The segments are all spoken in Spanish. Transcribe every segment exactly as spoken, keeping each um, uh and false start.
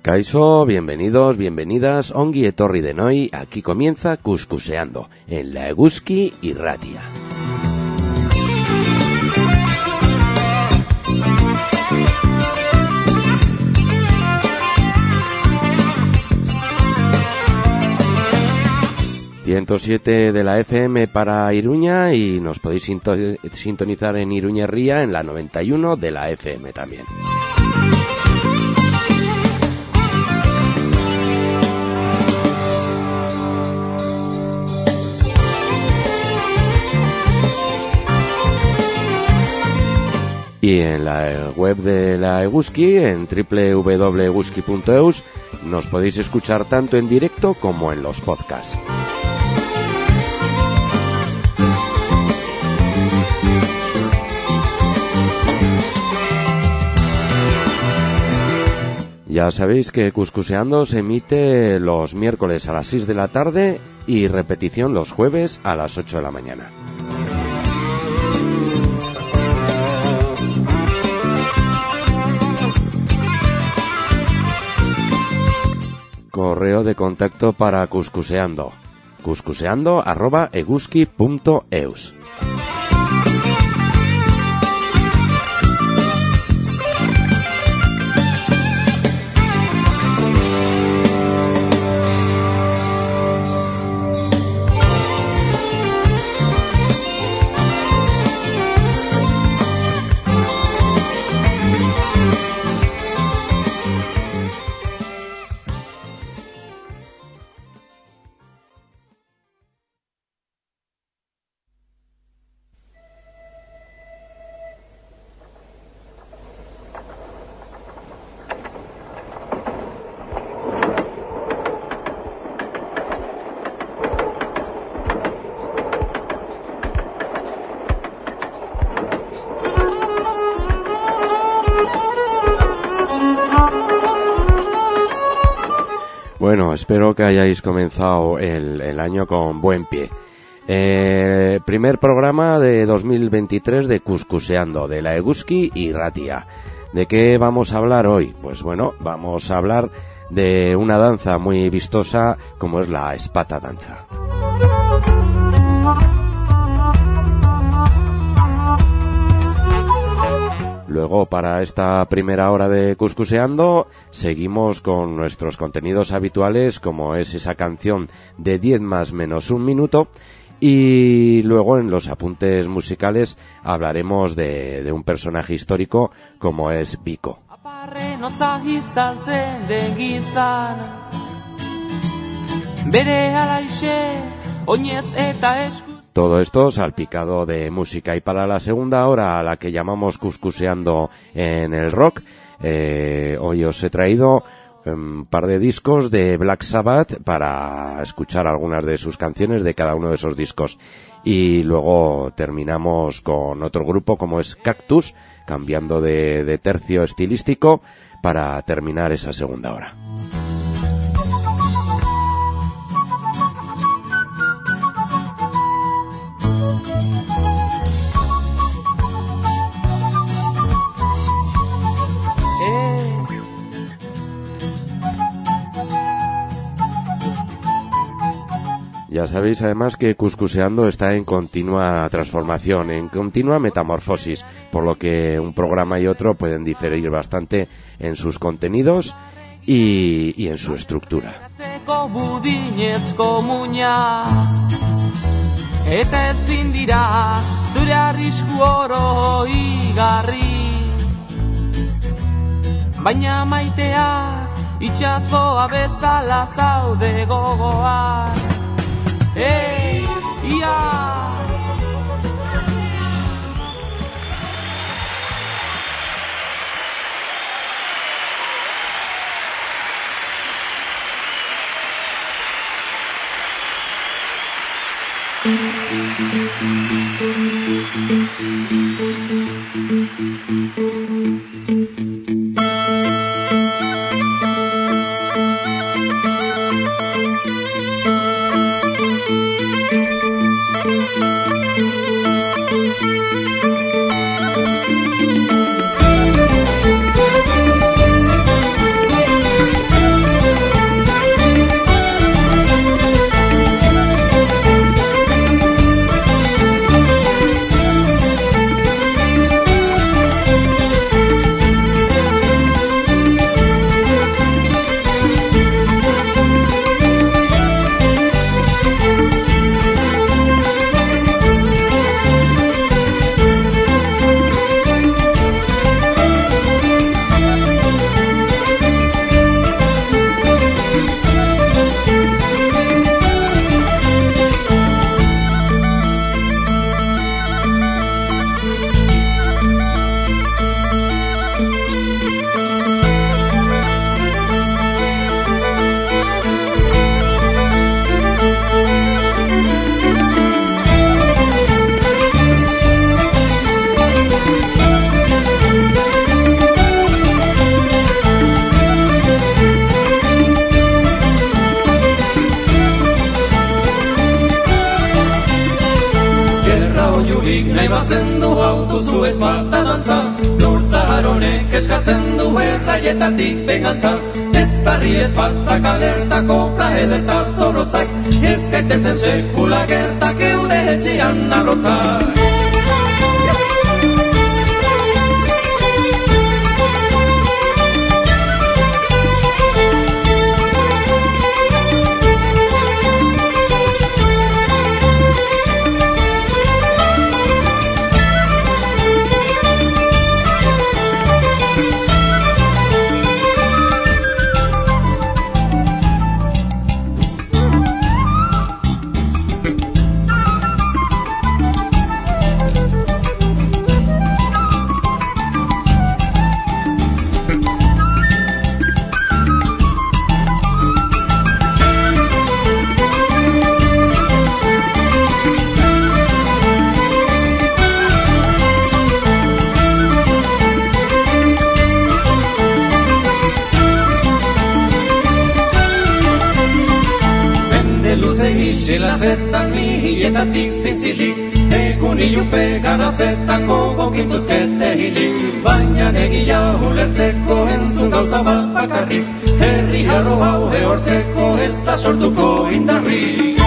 Kaixo, bienvenidos, bienvenidas, ongi etorri denoi, aquí comienza Kuskuseando, en la Eguzki Irratia. ciento siete de la F M para Iruña y nos podéis sintonizar en Iruña Ría en la noventa y uno de la F M también. Y en la web de la Eguzki, en doble u doble u doble u punto eguzki punto eus, nos podéis escuchar tanto en directo como en los podcasts. Ya sabéis que Kuskuseando se emite los miércoles a las seis de la tarde y repetición los jueves a las ocho de la mañana. Correo de contacto para Kuskuseando, kuskuseando arroba eguzki punto eus. Bueno, espero que hayáis comenzado el, el año con buen pie. Eh, primer programa de dos mil veintitrés de Kuskuseando, de la Eguzki Irratia. ¿De qué vamos a hablar hoy? Pues bueno, vamos a hablar de una danza muy vistosa como es la espata danza. Luego, para esta primera hora de Kuskuseando, seguimos con nuestros contenidos habituales, como es esa canción de diez más menos un minuto, y luego en los apuntes musicales hablaremos de, de un personaje histórico como es Biko. Todo esto salpicado de música. Y para la segunda hora, a la que llamamos Kuskuseando en el rock, eh, hoy os he traído un par de discos de Black Sabbath para escuchar algunas de sus canciones de cada uno de esos discos. Y luego terminamos con otro grupo como es Cactus, cambiando de, de tercio estilístico para terminar esa segunda hora. Ya sabéis además que Kuskuseando está en continua transformación, en continua metamorfosis, por lo que un programa y otro pueden diferir bastante en sus contenidos y, y en su estructura. Hey, yeah. Dirurik nahi bazen du hau duzu ezpata dantza, Lur zaharonek eskatzen du erraietatik begantza, ez tarri ezpatak alertako praederta zorotzak, ez gaitezen sekula gertak eure etxean abrotzak. Zelatzetan mihietatik zintzilik, egun ilupe garratzetan gogokintuzkete hilik, baina egia ulertzeko entzun gauza bat bakarrik, herri harro hau ehortzeko ez da sortuko indarrik.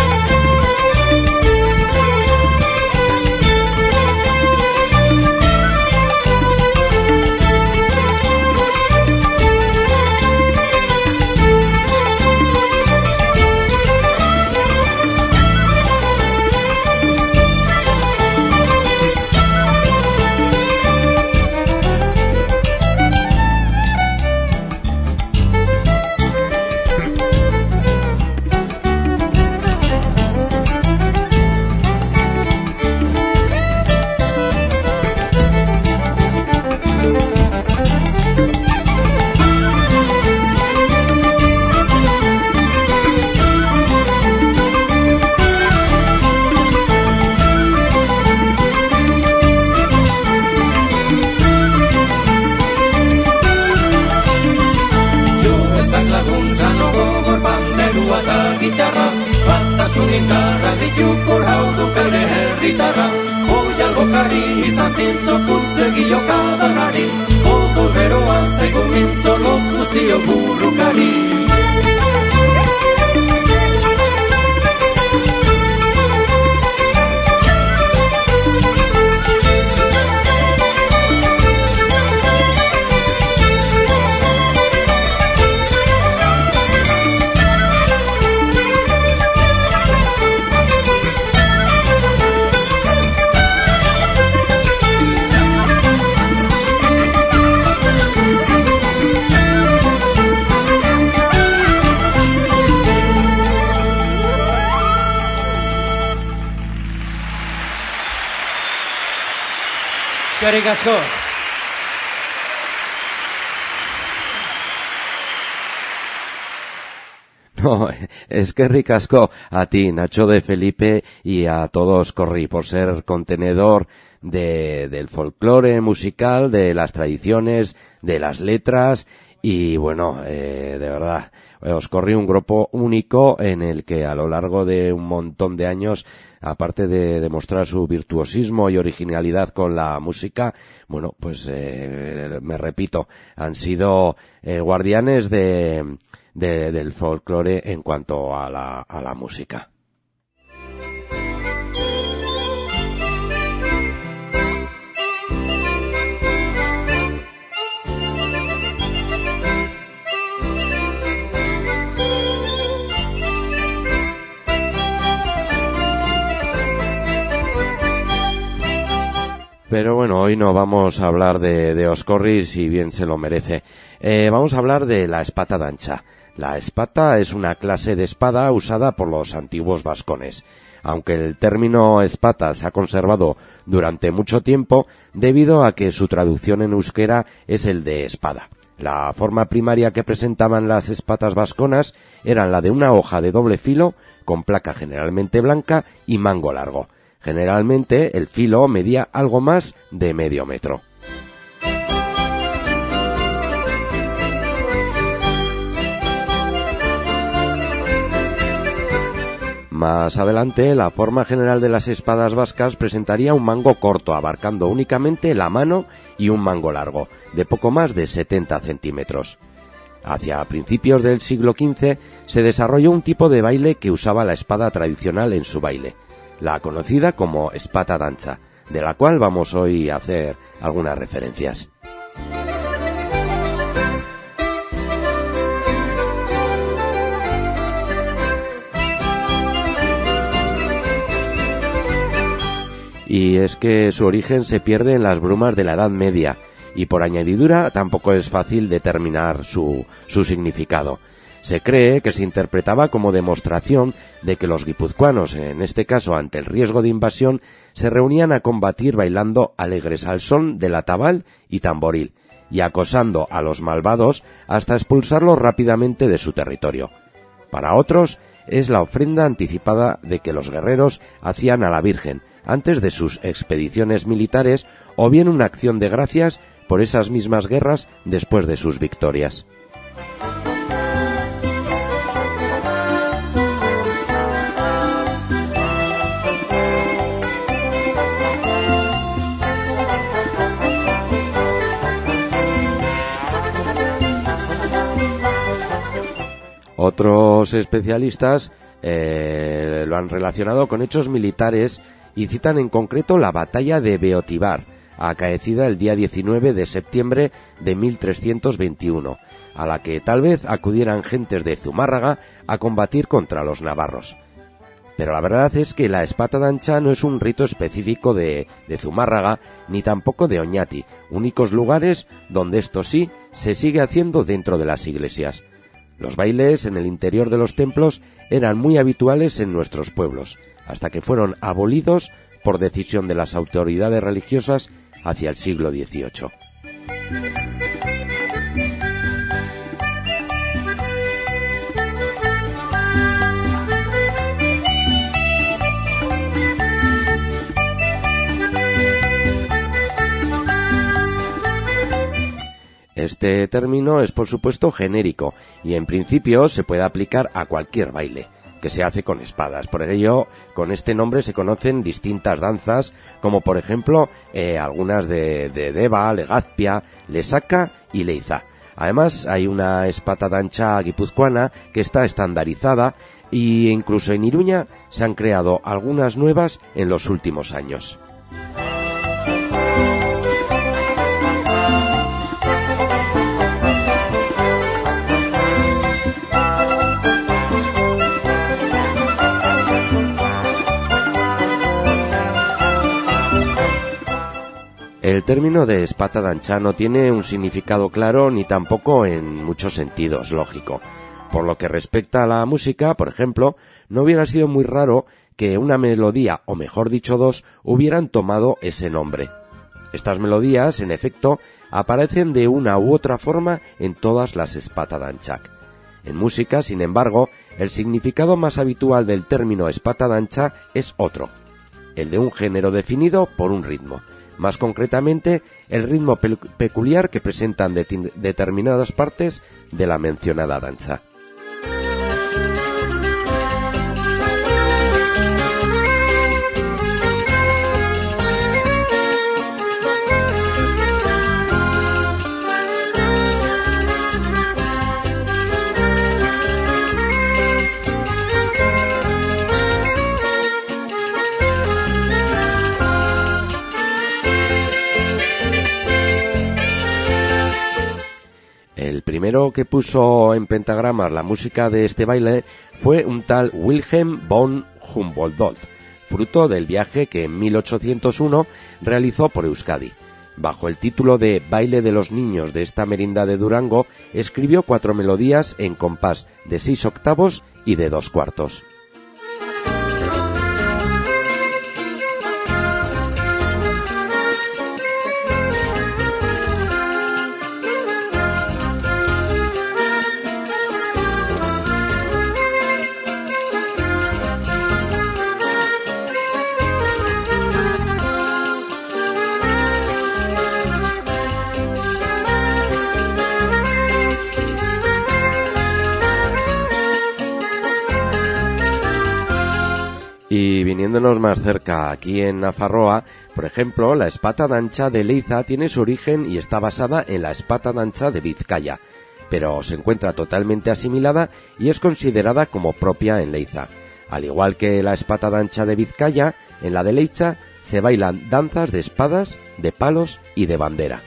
Batasunin gara ditukor hau dukere herritarra, Oi albokari izan zintzokutze giokadanari, Odo beroa zaigu mintzo lotu zio burrukari. Eskerrik asko. No, eskerrik asko a ti, Nacho de Felipe, y a todos Corri, por ser contenedor de, del folclore musical, de las tradiciones, de las letras, y bueno, eh, de verdad, os Corri un grupo único en el que a lo largo de un montón de años, aparte de demostrar su virtuosismo y originalidad con la música, bueno, pues eh, me repito, han sido eh, guardianes de, de del folclore en cuanto a la a la música. Pero bueno, hoy no vamos a hablar de, de Oscorri, si bien se lo merece. Eh, vamos a hablar de la espata dancha. La espata es una clase de espada usada por los antiguos vascones. Aunque el término espata se ha conservado durante mucho tiempo, debido a que su traducción en euskera es el de espada. La forma primaria que presentaban las espatas vasconas eran la de una hoja de doble filo, con placa generalmente blanca y mango largo. Generalmente el filo medía algo más de medio metro. Más adelante, la forma general de las espadas vascas presentaría un mango corto, abarcando únicamente la mano, y un mango largo, de poco más de setenta centímetros. Hacia principios del siglo quince se desarrolló un tipo de baile que usaba la espada tradicional en su baile, la conocida como espata dancha, de la cual vamos hoy a hacer algunas referencias. Y es que su origen se pierde en las brumas de la Edad Media, y por añadidura tampoco es fácil determinar su, su significado. Se cree que se interpretaba como demostración de que los guipuzcoanos, en este caso ante el riesgo de invasión, se reunían a combatir bailando alegres al son del atabal y tamboril, y acosando a los malvados hasta expulsarlos rápidamente de su territorio. Para otros, es la ofrenda anticipada de que los guerreros hacían a la Virgen antes de sus expediciones militares, o bien una acción de gracias por esas mismas guerras después de sus victorias. Otros especialistas eh, lo han relacionado con hechos militares y citan en concreto la batalla de Beotibar, acaecida el día diecinueve de septiembre de mil trescientos veintiuno, a la que tal vez acudieran gentes de Zumárraga a combatir contra los navarros. Pero la verdad es que la espata dancha no es un rito específico de, de Zumárraga, ni tampoco de Oñati, únicos lugares donde esto sí se sigue haciendo dentro de las iglesias. Los bailes en el interior de los templos eran muy habituales en nuestros pueblos, hasta que fueron abolidos por decisión de las autoridades religiosas hacia el siglo dieciocho. Este término es por supuesto genérico y en principio se puede aplicar a cualquier baile que se hace con espadas. Por ello, con este nombre se conocen distintas danzas, como por ejemplo eh, algunas de, de Deva, Legazpia, Lesaca y Leiza. Además, hay una espata dancha guipuzcoana que está estandarizada, e incluso en Iruña se han creado algunas nuevas en los últimos años. El término de espata dancha no tiene un significado claro ni tampoco en muchos sentidos lógico. Por lo que respecta a la música, por ejemplo, no hubiera sido muy raro que una melodía, o mejor dicho dos, hubieran tomado ese nombre. Estas melodías, en efecto, aparecen de una u otra forma en todas las espata danchak. En música, sin embargo, el significado más habitual del término espata dancha es otro, el de un género definido por un ritmo. Más concretamente, el ritmo pe- peculiar que presentan de- determinadas partes de la mencionada danza. El primero que puso en pentagramas la música de este baile fue un tal Wilhelm von Humboldt, fruto del viaje que en mil ochocientos uno realizó por Euskadi. Bajo el título de Baile de los Niños de esta merindad de Durango, escribió cuatro melodías en compás de seis octavos y de dos cuartos. viniéndonos más cerca, aquí en Nafarroa, por ejemplo, la espata dancha de Leiza tiene su origen y está basada en la espata dancha de Vizcaya, pero se encuentra totalmente asimilada y es considerada como propia en Leiza. Al igual que la espata dancha de Vizcaya, en la de Leiza se bailan danzas de espadas, de palos y de bandera.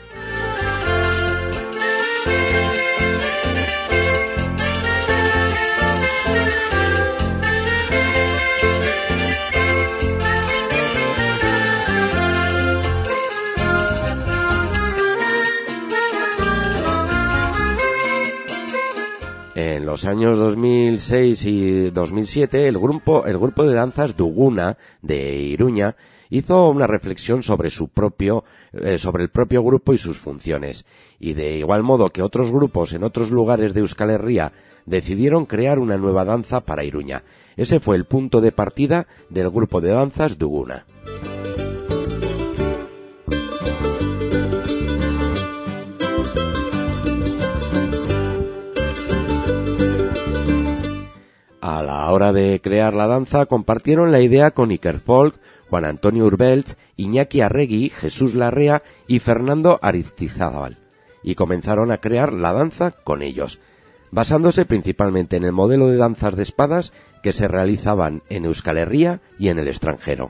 En los años dos mil seis y dos mil siete, el grupo, el grupo de danzas Duguna de Iruña hizo una reflexión sobre su propio, eh, sobre el propio grupo y sus funciones. Y de igual modo que otros grupos en otros lugares de Euskal Herria decidieron crear una nueva danza para Iruña. Ese fue el punto de partida del grupo de danzas Duguna. A la hora de crear la danza compartieron la idea con Iker Folk, Juan Antonio Urbelch, Iñaki Arregui, Jesús Larrea y Fernando Aristizábal, y comenzaron a crear la danza con ellos, basándose principalmente en el modelo de danzas de espadas que se realizaban en Euskal Herria y en el extranjero.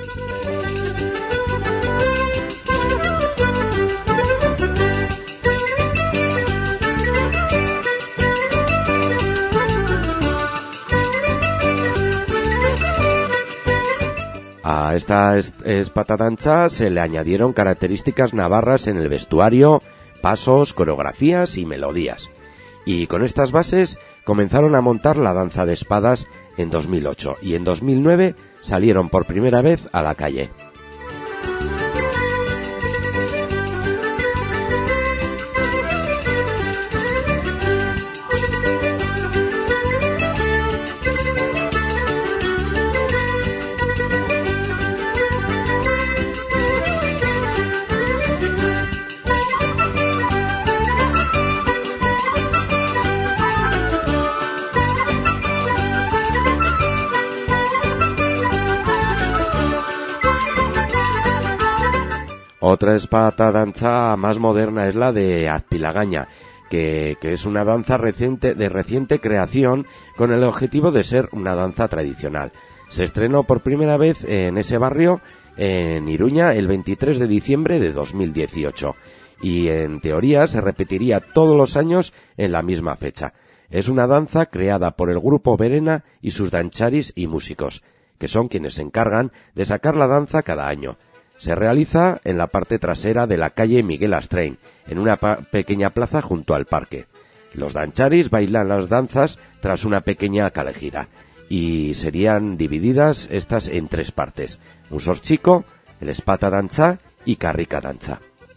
A esta espata dancha se le añadieron características navarras en el vestuario, pasos, coreografías y melodías. Y con estas bases comenzaron a montar la danza de espadas en dos mil ocho y en dos mil nueve salieron por primera vez a la calle. Otra espata danza más moderna es la de Azpilagaña, que, que es una danza reciente, de reciente creación con el objetivo de ser una danza tradicional. Se estrenó por primera vez en ese barrio, en Iruña, el veintitrés de diciembre de dos mil dieciocho, y en teoría se repetiría todos los años en la misma fecha. Es una danza creada por el grupo Verena y sus dancharis y músicos, que son quienes se encargan de sacar la danza cada año. Se realiza en la parte trasera de la calle Miguel Astrein, en una pa- pequeña plaza junto al parque. Los dancharis bailan las danzas tras una pequeña calejira, y serían divididas estas en tres partes: un sorchico, el espata dancha y karrika dancha.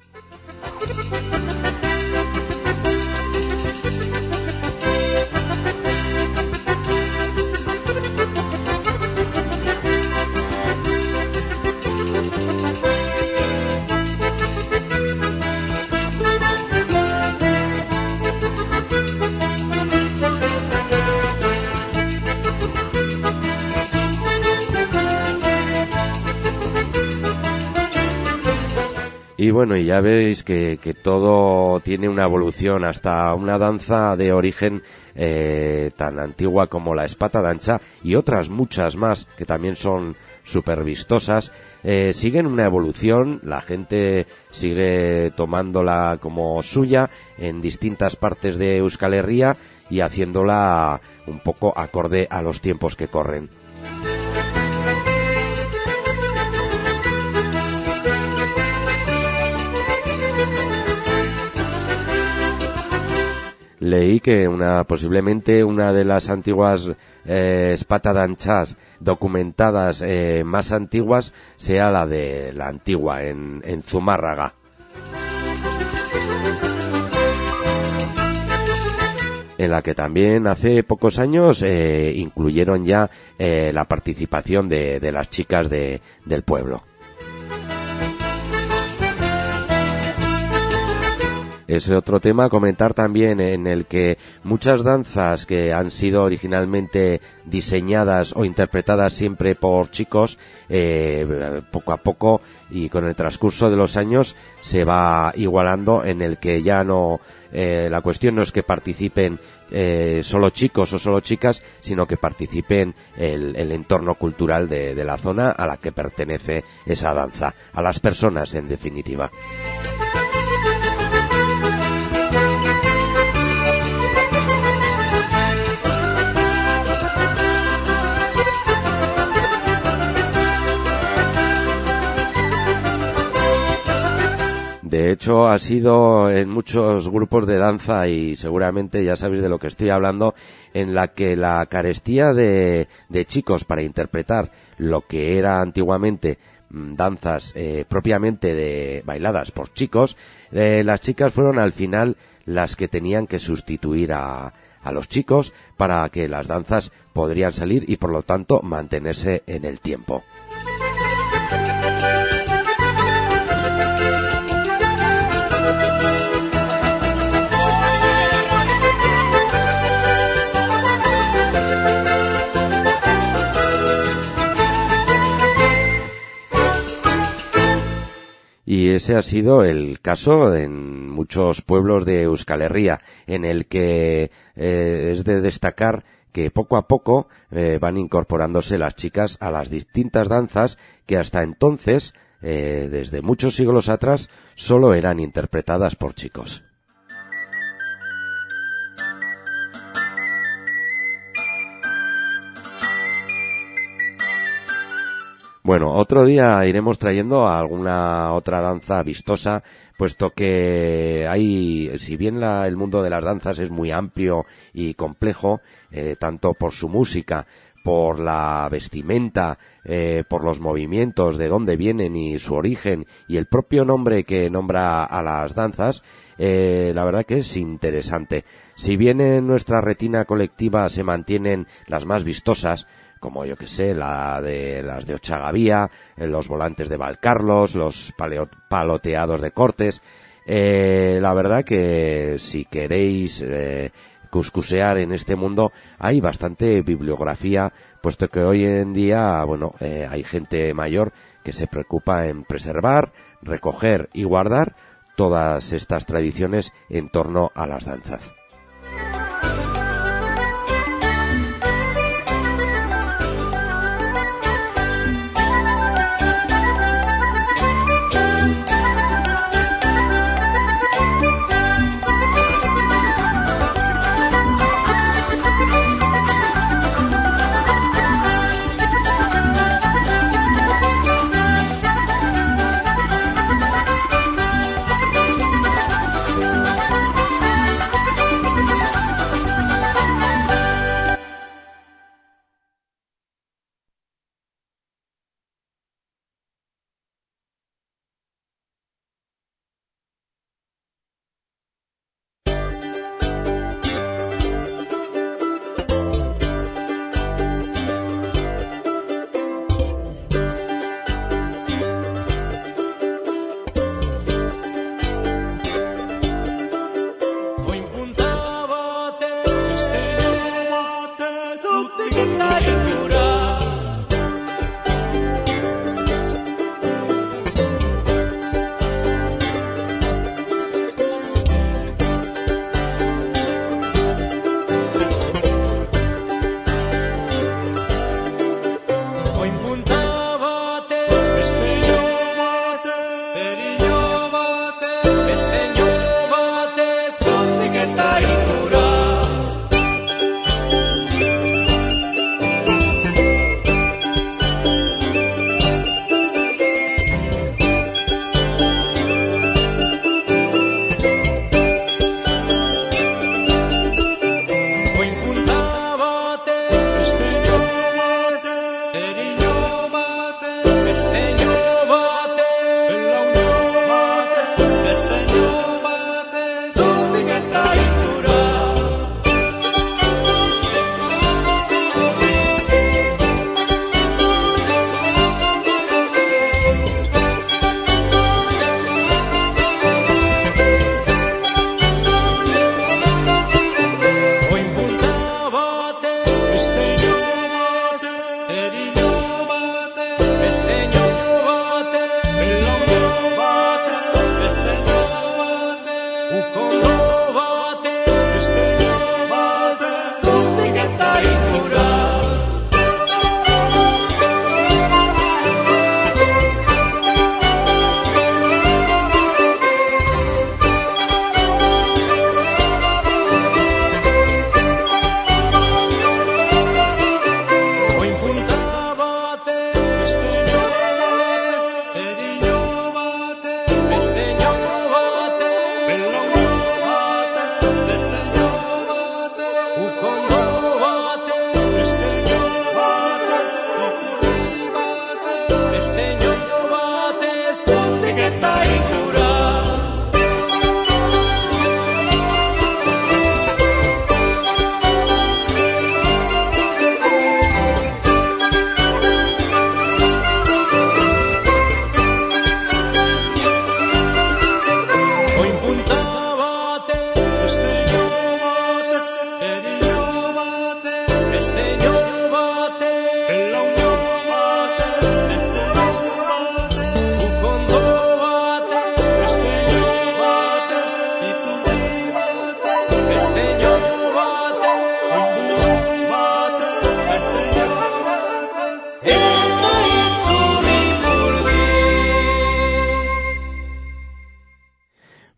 Y bueno, y ya veis que, que todo tiene una evolución, hasta una danza de origen eh, tan antigua como la espata dancha y otras muchas más que también son súper vistosas, eh, siguen una evolución, la gente sigue tomándola como suya en distintas partes de Euskal Herria y haciéndola un poco acorde a los tiempos que corren. Leí que una posiblemente una de las antiguas eh, espata danchas documentadas eh, más antiguas sea la de la antigua en, en Zumárraga. En la que también hace pocos años eh, incluyeron ya eh, la participación de, de las chicas de, del pueblo. es otro tema. Comentar también en el que muchas danzas que han sido originalmente diseñadas o interpretadas siempre por chicos, eh, poco a poco y con el transcurso de los años se va igualando, en el que ya no, eh, la cuestión no es que participen eh, solo chicos o solo chicas, sino que participen el, el entorno cultural de, de la zona a la que pertenece esa danza, a las personas en definitiva. De hecho, ha sido en muchos grupos de danza, y seguramente ya sabéis de lo que estoy hablando, en la que la carestía de, de chicos para interpretar lo que era antiguamente mmm, danzas eh, propiamente de bailadas por chicos, eh, las chicas fueron al final las que tenían que sustituir a, a los chicos para que las danzas podrían salir y por lo tanto mantenerse en el tiempo. Y ese ha sido el caso en muchos pueblos de Euskal Herria, en el que eh, es de destacar que poco a poco eh, van incorporándose las chicas a las distintas danzas que hasta entonces, eh, desde muchos siglos atrás, solo eran interpretadas por chicos. Bueno, otro día iremos trayendo alguna otra danza vistosa, puesto que hay, si bien la, el mundo de las danzas es muy amplio y complejo, eh, tanto por su música, por la vestimenta, eh, por los movimientos, de dónde vienen y su origen, y el propio nombre que nombra a las danzas, eh, la verdad que es interesante. Si bien en nuestra retina colectiva se mantienen las más vistosas, como yo que sé, la de las de Ochagavía, los volantes de Valcarlos, los paleo, paloteados de Cortes, eh, la verdad que si queréis eh, cuscusear en este mundo, hay bastante bibliografía, puesto que hoy en día, bueno, eh, hay gente mayor que se preocupa en preservar, recoger y guardar todas estas tradiciones en torno a las danzas.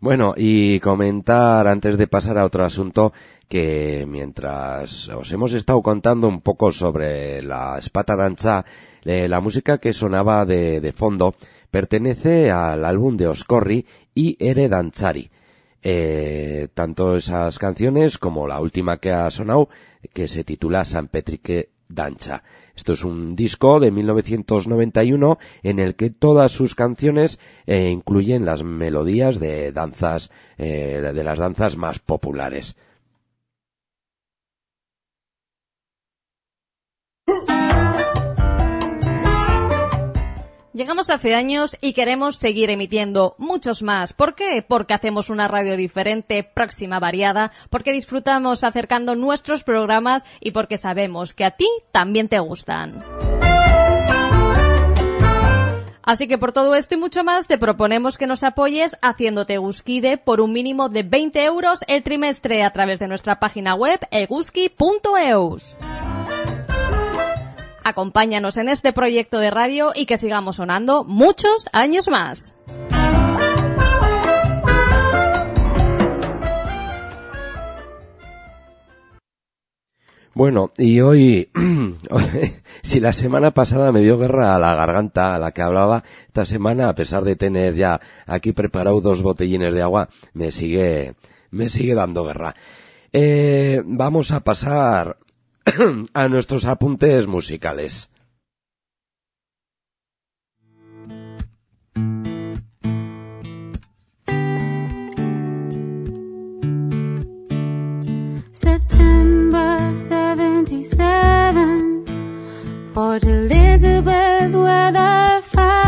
Bueno, y comentar antes de pasar a otro asunto que mientras os hemos estado contando un poco sobre la Espata Dantza, eh, la música que sonaba de, de fondo pertenece al álbum de Oscorri y Ere Dantzari. Eh, tanto esas canciones como la última que ha sonado, que se titula San Petrique Dantza. Esto es un disco de mil novecientos noventa y uno en el que todas sus canciones eh, incluyen las melodías de danzas, eh, de las danzas más populares. Llegamos hace años y queremos seguir emitiendo muchos más. ¿Por qué? Porque hacemos una radio diferente, próxima, variada, porque disfrutamos acercando nuestros programas y porque sabemos que a ti también te gustan. Así que por todo esto y mucho más te proponemos que nos apoyes haciéndote Eguskide por un mínimo de veinte euros el trimestre a través de nuestra página web eguski punto eus. Acompáñanos en este proyecto de radio y que sigamos sonando muchos años más. Bueno, y hoy, si la semana pasada me dio guerra a la garganta a la que hablaba, esta semana, a pesar de tener ya aquí preparado dos botellines de agua, me sigue, me sigue dando guerra. Eh, vamos a pasar a nuestros apuntes musicales. September seventy-seven, Port Elizabeth weather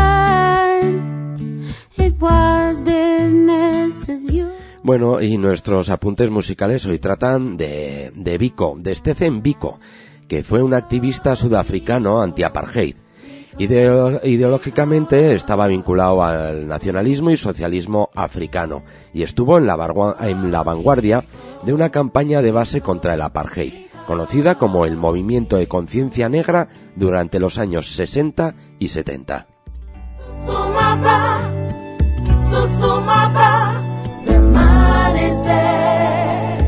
fine. It was business as usual. Bueno, y nuestros apuntes musicales hoy tratan de, de Biko, de Stephen Biko, que fue un activista sudafricano anti-apartheid. Ideo- ideológicamente estaba vinculado al nacionalismo y socialismo africano y estuvo en la, bargu- en la vanguardia de una campaña de base contra el apartheid, conocida como el Movimiento de Conciencia Negra durante los años sesenta y setenta. Susumaba, susumaba. The man is dead.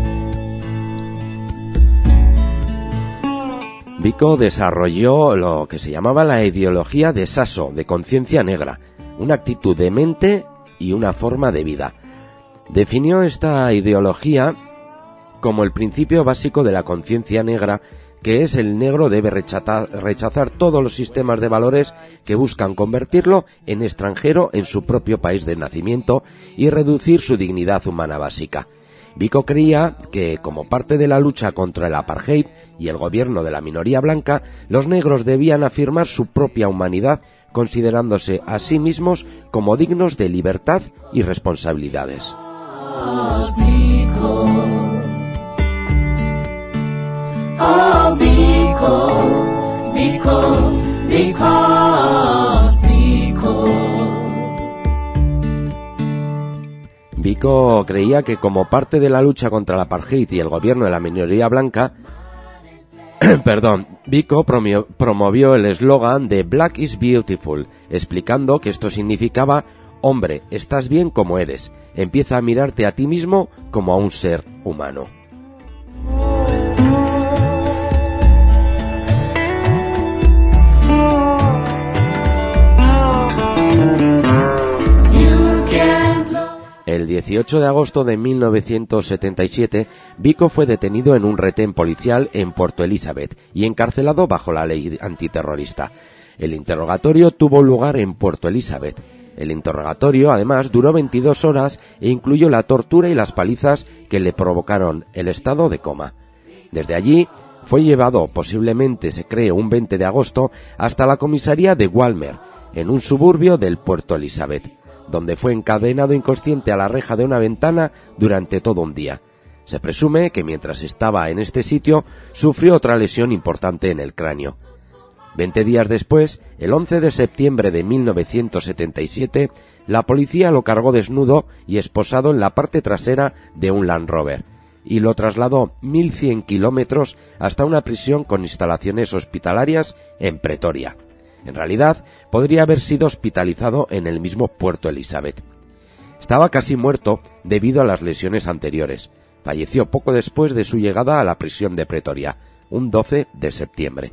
Biko desarrolló lo que se llamaba la ideología de Sasso, de conciencia negra, una actitud de mente y una forma de vida. Definió esta ideología como el principio básico de la conciencia negra, que es el negro debe rechazar, rechazar todos los sistemas de valores que buscan convertirlo en extranjero en su propio país de nacimiento y reducir su dignidad humana básica. Biko creía que, como parte de la lucha contra el apartheid y el gobierno de la minoría blanca, los negros debían afirmar su propia humanidad, considerándose a sí mismos como dignos de libertad y responsabilidades. Oh, Biko, Biko, because Biko. Biko creía que como parte de la lucha contra el apartheid y el gobierno de la minoría blanca, perdón, Biko promovió, promovió el eslogan de Black is Beautiful, explicando que esto significaba: hombre, estás bien como eres, empieza a mirarte a ti mismo como a un ser humano. El dieciocho de agosto de mil novecientos setenta y siete, Biko fue detenido en un retén policial en Puerto Elizabeth y encarcelado bajo la ley antiterrorista. El interrogatorio tuvo lugar en Puerto Elizabeth. El interrogatorio, además, duró veintidós horas e incluyó la tortura y las palizas que le provocaron el estado de coma. Desde allí, fue llevado, posiblemente se cree un veinte de agosto, hasta la comisaría de Walmer, en un suburbio del Puerto Elizabeth, donde fue encadenado inconsciente a la reja de una ventana durante todo un día. Se presume que mientras estaba en este sitio sufrió otra lesión importante en el cráneo. Veinte días después, el once de septiembre de mil novecientos setenta y siete, la policía lo cargó desnudo y esposado en la parte trasera de un Land Rover y lo trasladó mil cien kilómetros hasta una prisión con instalaciones hospitalarias en Pretoria. En realidad, podría haber sido hospitalizado en el mismo Puerto Elizabeth. Estaba casi muerto debido a las lesiones anteriores. Falleció poco después de su llegada a la prisión de Pretoria, un doce de septiembre.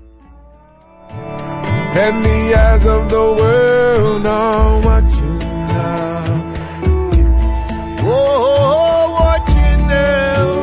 And the eyes of the world are watching now. Oh, watching now.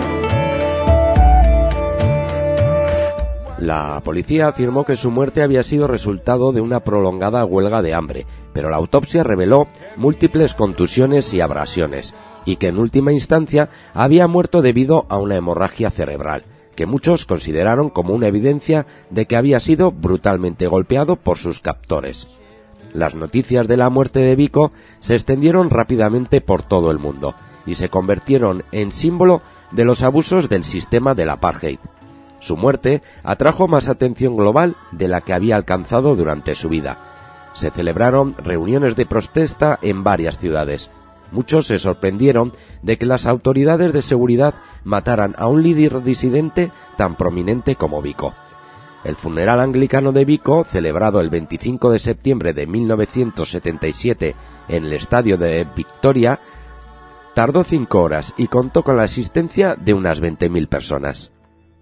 La policía afirmó que su muerte había sido resultado de una prolongada huelga de hambre, pero la autopsia reveló múltiples contusiones y abrasiones, y que en última instancia había muerto debido a una hemorragia cerebral, que muchos consideraron como una evidencia de que había sido brutalmente golpeado por sus captores. Las noticias de la muerte de Biko se extendieron rápidamente por todo el mundo y se convirtieron en símbolo de los abusos del sistema del apartheid. Su muerte atrajo más atención global de la que había alcanzado durante su vida. Se celebraron reuniones de protesta en varias ciudades. Muchos se sorprendieron de que las autoridades de seguridad mataran a un líder disidente tan prominente como Biko. El funeral anglicano de Biko, celebrado el veinticinco de septiembre de mil novecientos setenta y siete en el estadio de Victoria, tardó cinco horas y contó con la asistencia de unas veinte mil personas.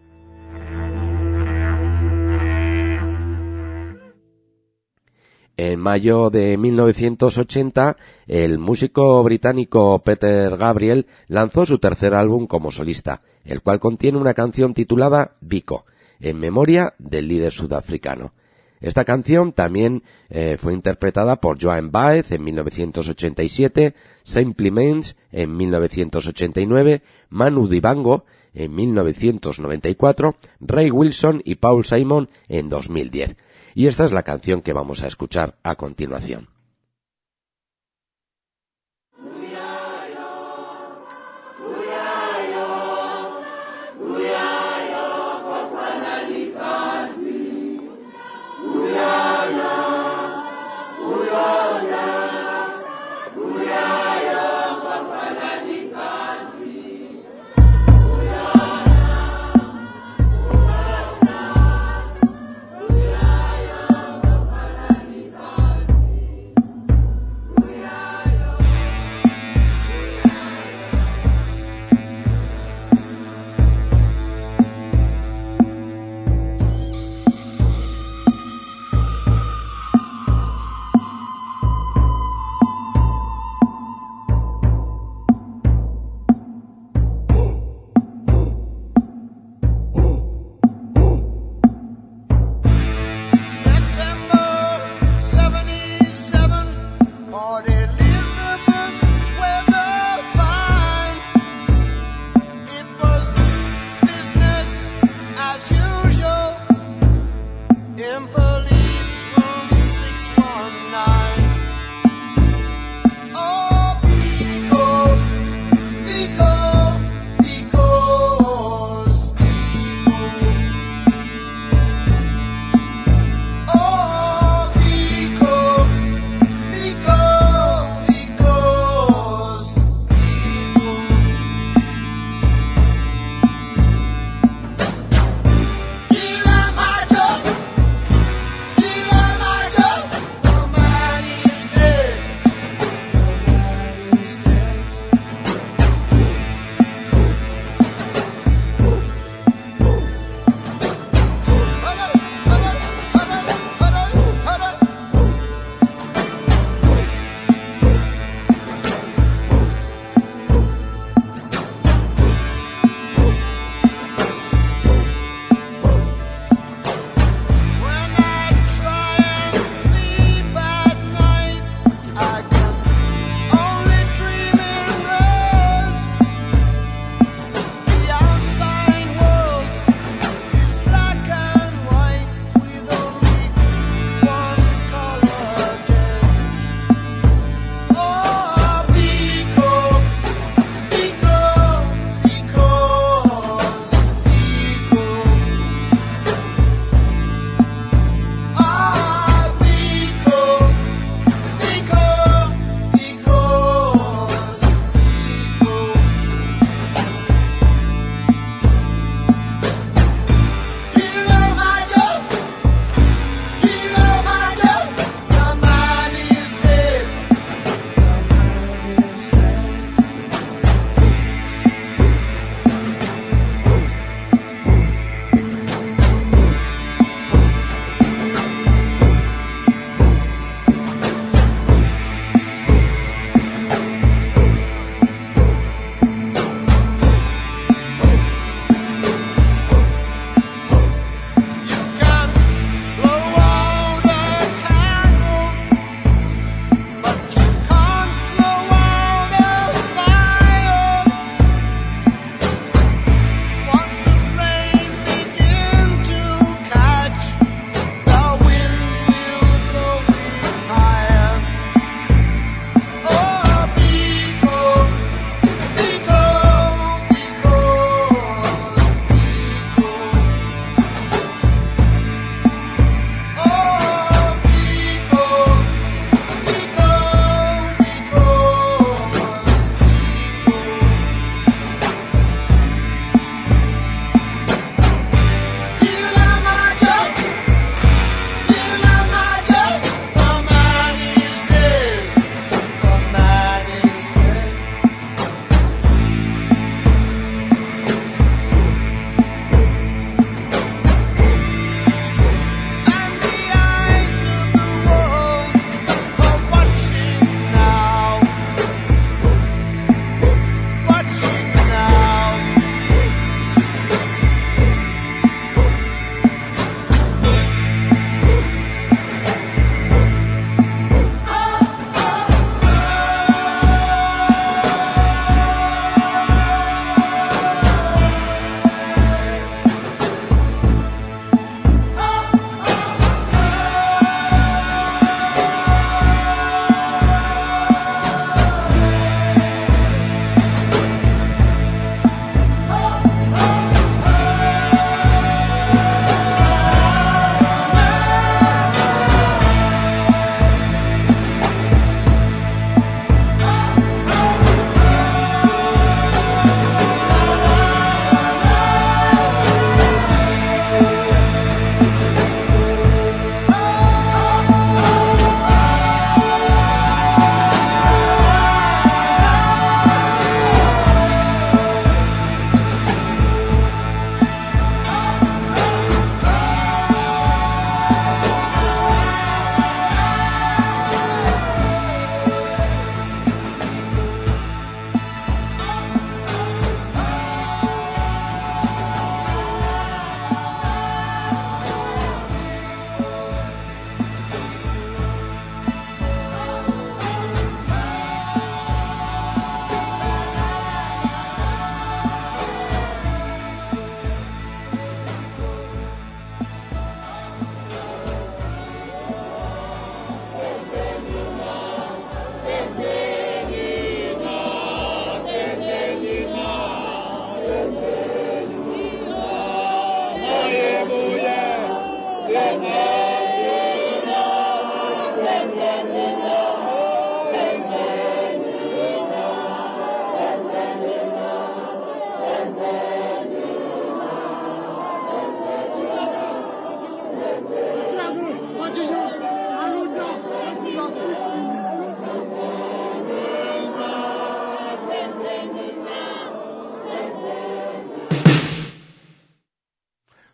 En mayo de mil novecientos ochenta, el músico británico Peter Gabriel lanzó su tercer álbum como solista, el cual contiene una canción titulada Biko, en memoria del líder sudafricano. Esta canción también eh, fue interpretada por Joan Baez en mil novecientos ochenta y siete, Simply Minds en mil novecientos ochenta y nueve, Manu Dibango en mil novecientos noventa y cuatro, Ray Wilson y Paul Simon en dos mil diez. Y esta es la canción que vamos a escuchar a continuación.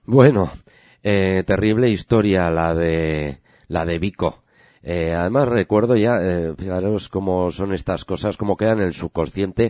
Bueno, eh, terrible historia la de la de Vico. Eh, además recuerdo ya, eh, fijaros cómo son estas cosas, cómo quedan en el subconsciente.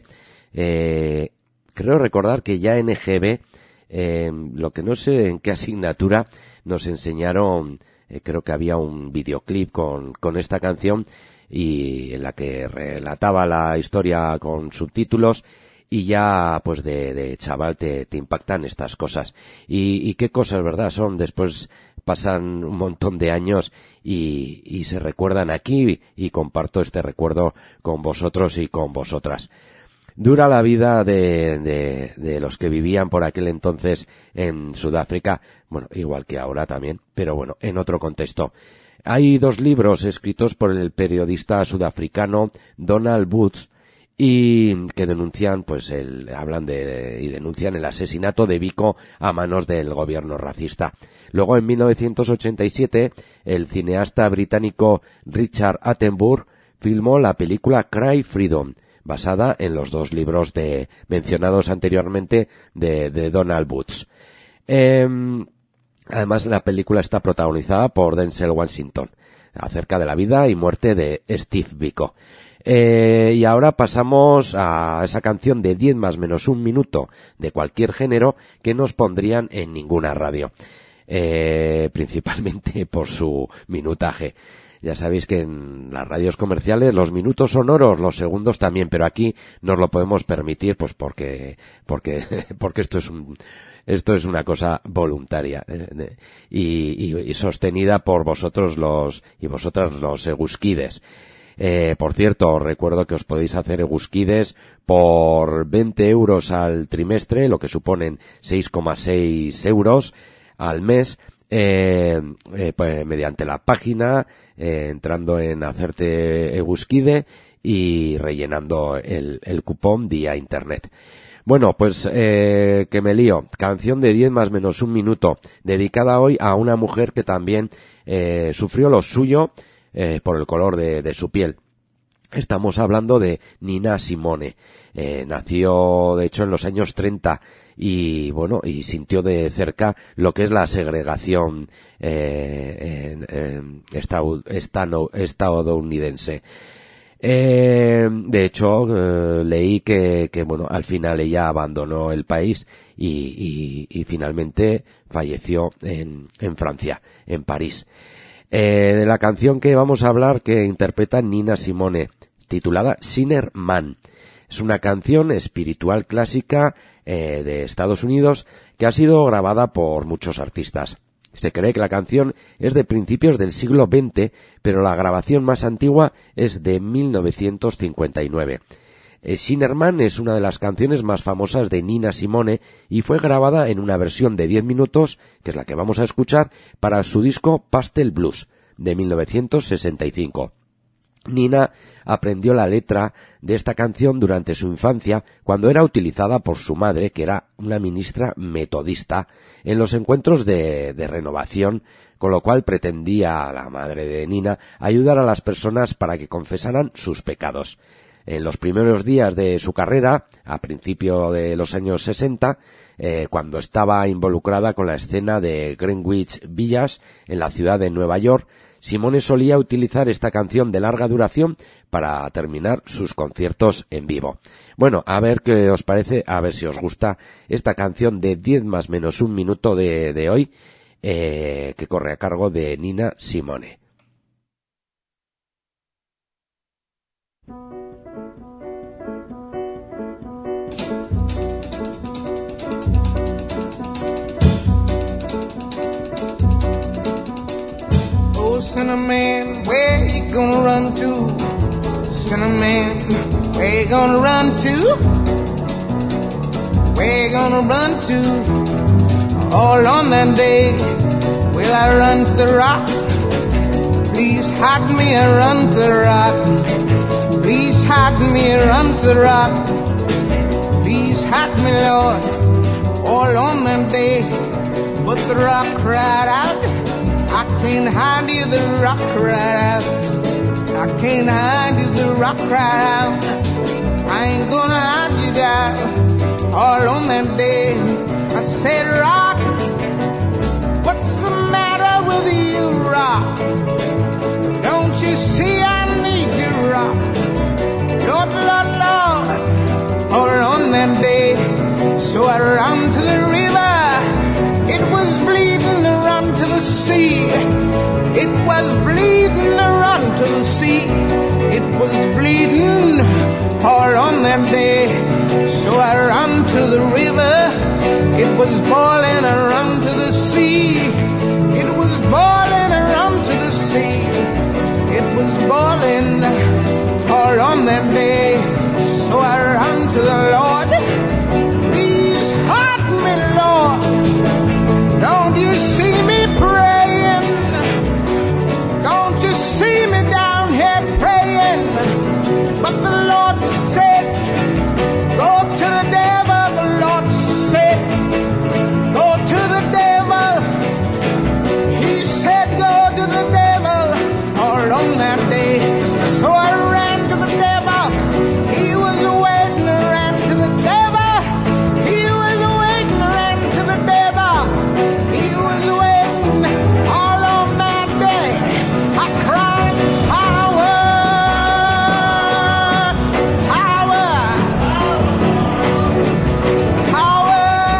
Eh, creo recordar que ya en E G B, eh, lo que no sé en qué asignatura, nos enseñaron, eh, creo que había un videoclip con, con esta canción y en la que relataba la historia con subtítulos. Y ya, pues de, de chaval te, te impactan estas cosas. Y, y qué cosas, ¿verdad? Son, después pasan un montón de años y, y se recuerdan aquí y comparto este recuerdo con vosotros y con vosotras. Dura la vida de, de, de los que vivían por aquel entonces en Sudáfrica, bueno, igual que ahora también, pero bueno, en otro contexto. Hay dos libros escritos por el periodista sudafricano Donald Booth, y que denuncian, pues, el, hablan de, y denuncian el asesinato de Biko a manos del gobierno racista. Luego, en mil novecientos ochenta y siete, el cineasta británico Richard Attenborough filmó la película Cry Freedom, basada en los dos libros de, mencionados anteriormente de, de Donald Booth. Eh, además, la película está protagonizada por Denzel Washington, acerca de la vida y muerte de Steve Biko. Eh, y ahora pasamos a esa canción de diez más menos un minuto de cualquier género que nos pondrían en ninguna radio, eh, principalmente por su minutaje. Ya sabéis que en las radios comerciales los minutos son oros, los segundos también, pero aquí nos lo podemos permitir, pues porque, porque, porque esto es un, esto es una cosa voluntaria, eh, y, y, y sostenida por vosotros los, y vosotras los egusquides. Eh, por cierto, os recuerdo que os podéis hacer egusquides por veinte euros al trimestre, lo que suponen seis coma seis euros al mes, eh, eh, pues, mediante la página, eh, entrando en hacerte egusquide y rellenando el, el cupón vía internet. Bueno, pues eh, que me lío. Canción de diez más menos un minuto, dedicada hoy a una mujer que también eh, sufrió lo suyo Eh, por el color de, de su piel. Estamos hablando de Nina Simone. Eh, nació, de hecho, en los años treinta y, bueno, y sintió de cerca lo que es la segregación eh, en, en estado, estano, estadounidense. Eh, de hecho, eh, leí que, que, bueno, al final ella abandonó el país y, y, y finalmente falleció en, en Francia, en París. Eh, de la canción que vamos a hablar, que interpreta Nina Simone, titulada Sinner Man. Es una canción espiritual clásica eh, de Estados Unidos que ha sido grabada por muchos artistas. Se cree que la canción es de principios del siglo veinte, pero la grabación más antigua es de mil novecientos cincuenta y nueve. Eh, Sinner Man es una de las canciones más famosas de Nina Simone y fue grabada en una versión de diez minutos, que es la que vamos a escuchar, para su disco Pastel Blues, de mil novecientos sesenta y cinco. Nina aprendió la letra de esta canción durante su infancia, cuando era utilizada por su madre, que era una ministra metodista, en los encuentros de, de renovación, con lo cual pretendía la madre de Nina ayudar a las personas para que confesaran sus pecados. En los primeros días de su carrera, a principio de los años sesenta, eh, cuando estaba involucrada con la escena de Greenwich Village en la ciudad de Nueva York, Simone solía utilizar esta canción de larga duración para terminar sus conciertos en vivo. Bueno, a ver qué os parece, a ver si os gusta esta canción de diez más menos un minuto de, de hoy, eh, que corre a cargo de Nina Simone. Cinnamon, where you gonna run to? Cinnamon, where you gonna run to? Where you gonna run to? All on that day, will I run to the rock? Please hide me and run to the rock. Please hide me and run to the rock. Please hide me, Lord, all on that day. But the rock cried out, I can't hide you, the rock cried out. I can't hide you, the rock cried out. I ain't gonna hide you down. All on that day, I said, rock, river. It was boiling around to the sea. It was boiling around to the sea. It was boiling all on that day. So I ran to the Lord. Please help me, Lord. Don't you see me praying? Don't you see me down here praying? But the Lord said, go to the devil. The Lord said, go to the devil. He said, go to the devil all on that day. So I ran to the devil. He was waiting. I ran to the devil. He was waiting. I ran to the devil. He was waiting all on that day. I cried, power, power, power,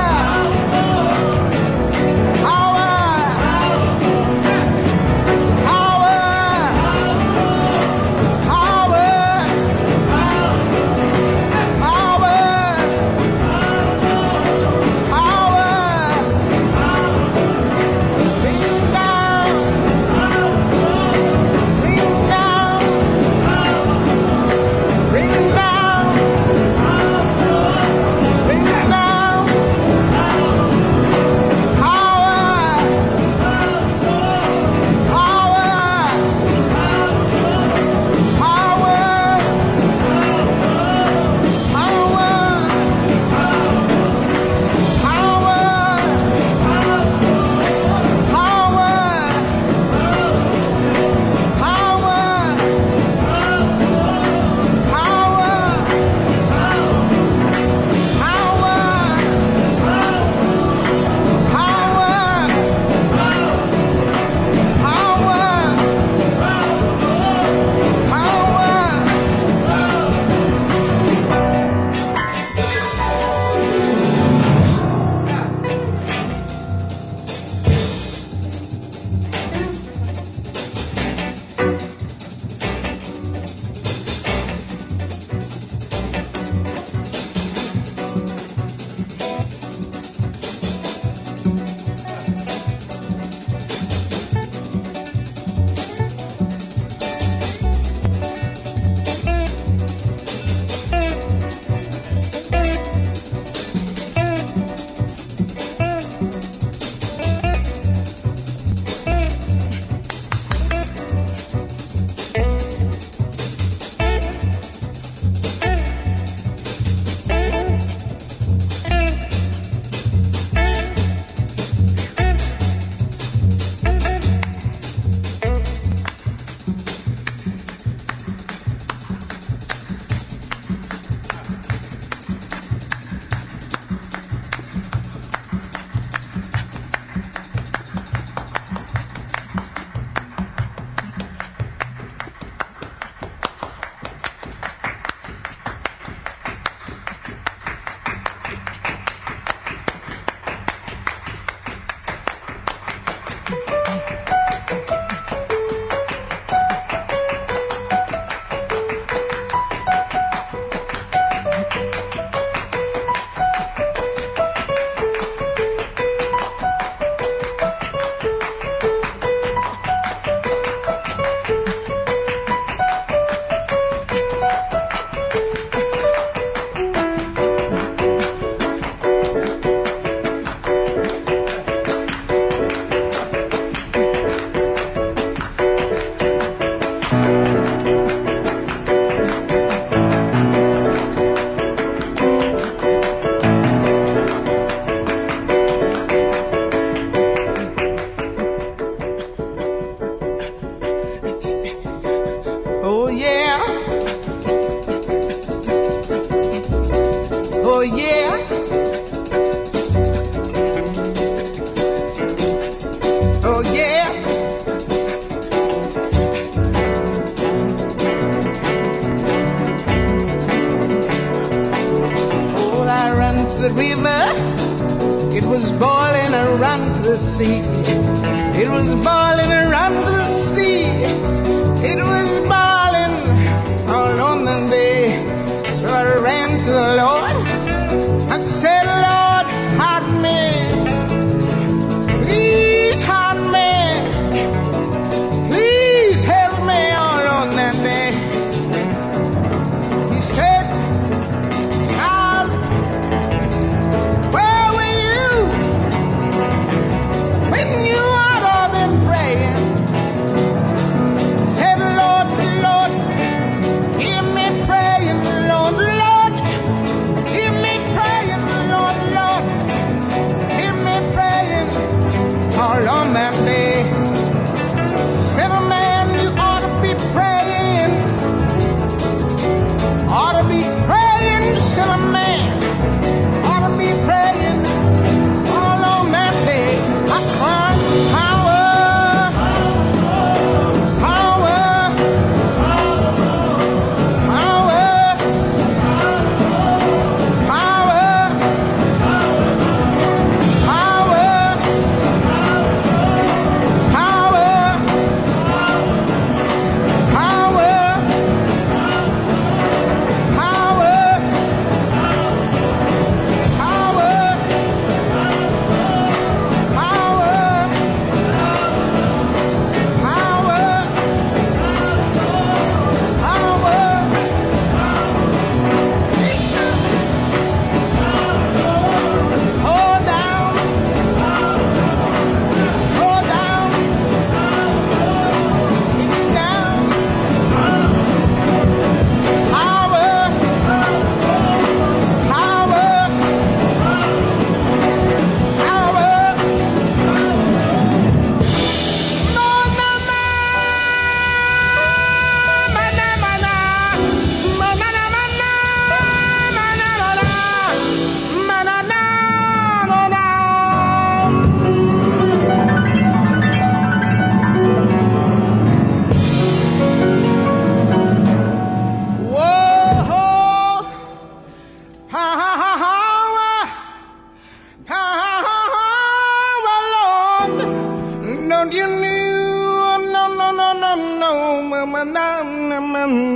the sea. It was boiling around the sea. It was boiling all on the day. So I ran to the Lord. I said,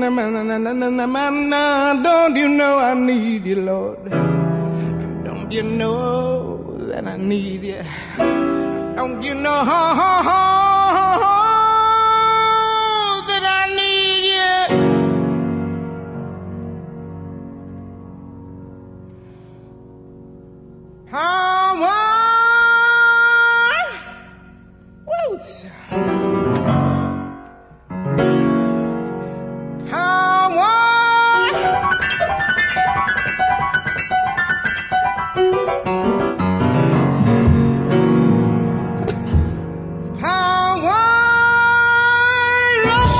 Don't you know I need you, Lord? Don't you know that I need you? Don't you know that I need you? How one? Whoa. How one? How one, Lord?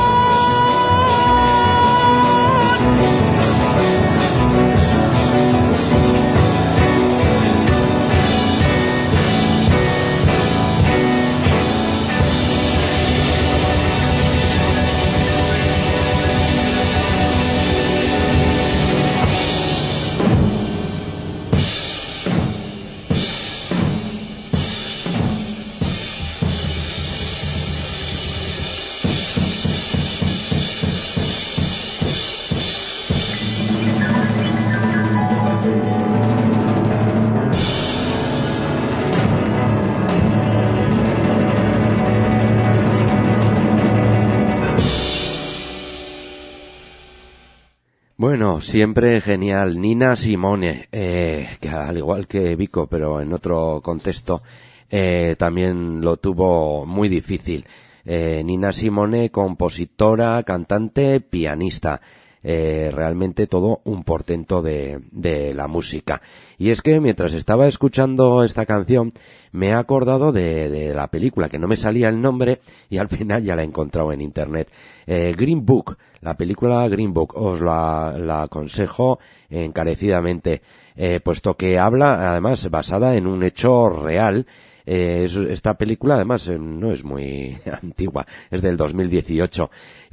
Bueno, siempre genial. Nina Simone, eh, que al igual que Vico, pero en otro contexto, eh, también lo tuvo muy difícil. Eh, Nina Simone, compositora, cantante, pianista. Eh, realmente todo un portento de, de la música. Y es que mientras estaba escuchando esta canción me he acordado de, de la película, que no me salía el nombre y al final ya la he encontrado en internet. Eh, Green Book, la película Green Book, os la, la aconsejo encarecidamente, eh, puesto que habla además basada en un hecho real. Eh, es, esta película además eh, no es muy antigua, es del dos mil dieciocho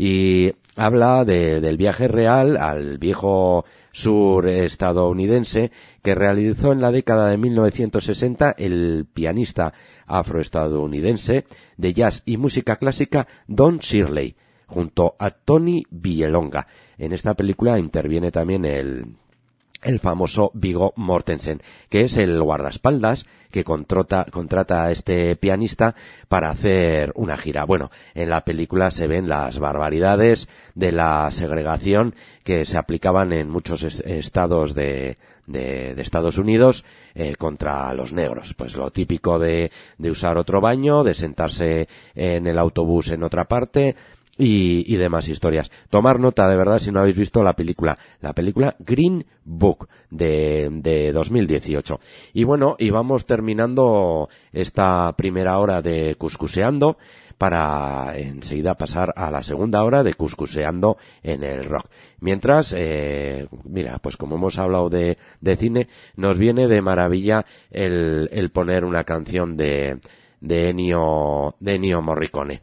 y habla de, del viaje real al viejo sur estadounidense que realizó en la década de mil novecientos sesenta el pianista afroestadounidense de jazz y música clásica Don Shirley, junto a Tony Villelonga. En esta película interviene también el el famoso Viggo Mortensen, que es el guardaespaldas que contrata, contrata a este pianista para hacer una gira. Bueno, en la película se ven las barbaridades de la segregación que se aplicaban en muchos es, estados de, de, de Estados Unidos eh, contra los negros. Pues lo típico de, de usar otro baño, de sentarse en el autobús en otra parte, Y, y demás historias. Tomar nota de verdad si no habéis visto la película, la película Green Book de, de dos mil dieciocho. Y bueno, y vamos terminando esta primera hora de Cuscuseando para enseguida pasar a la segunda hora de Cuscuseando en el rock. Mientras, eh, mira, pues como hemos hablado de, de cine, nos viene de maravilla el, el poner una canción de, de Ennio, de Ennio Morricone.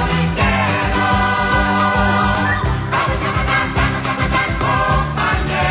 Compañeros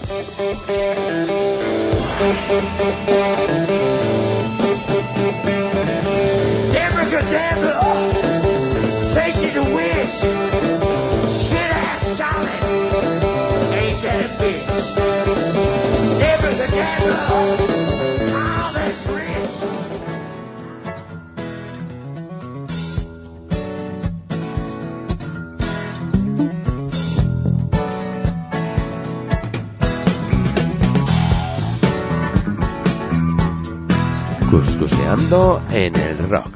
Deborah Deborah, say she's a witch. Shit ass Charlie, ain't that a bitch? Deborah Deborah, all that's rich. Cuscuseando en el rock.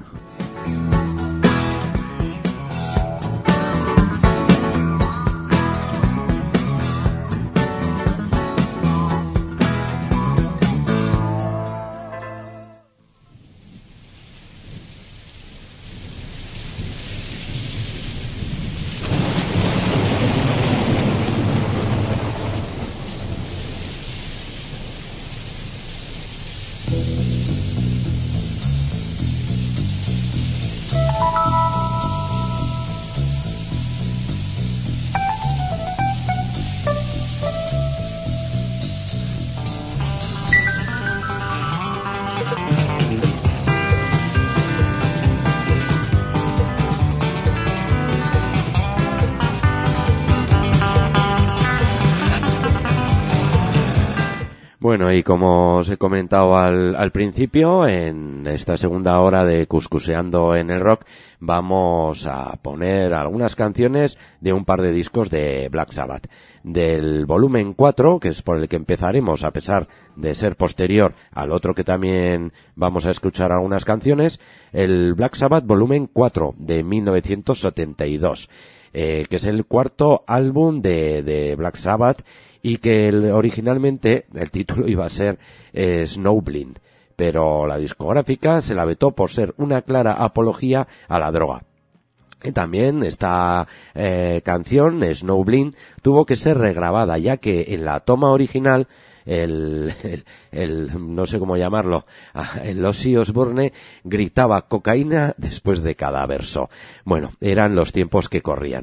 Bueno, y como os he comentado al, al principio, en esta segunda hora de Cuscuseando en el Rock vamos a poner algunas canciones de un par de discos de Black Sabbath. Del volumen cuatro, que es por el que empezaremos, a pesar de ser posterior al otro que también vamos a escuchar algunas canciones, el Black Sabbath volumen cuatro de mil novecientos setenta y dos, eh, que es el cuarto álbum de, de Black Sabbath, y que el, originalmente el título iba a ser eh, Snowblind, pero la discográfica se la vetó por ser una clara apología a la droga. Y también esta eh, canción, Snowblind, tuvo que ser regrabada, ya que en la toma original el, el, el no sé cómo llamarlo, el Ozzy Osbourne gritaba cocaína después de cada verso. Bueno, eran los tiempos que corrían.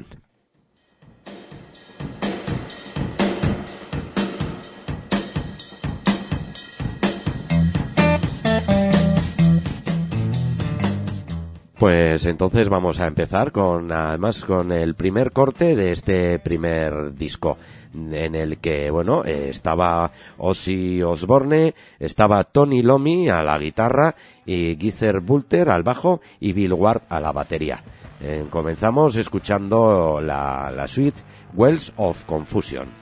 Pues entonces vamos a empezar con, además, con el primer corte de este primer disco, en el que, bueno, eh, estaba Ozzy Osbourne, estaba Tony Iommi a la guitarra y Geezer Butler al bajo y Bill Ward a la batería. Eh, comenzamos escuchando la, la suite Wells of Confusion.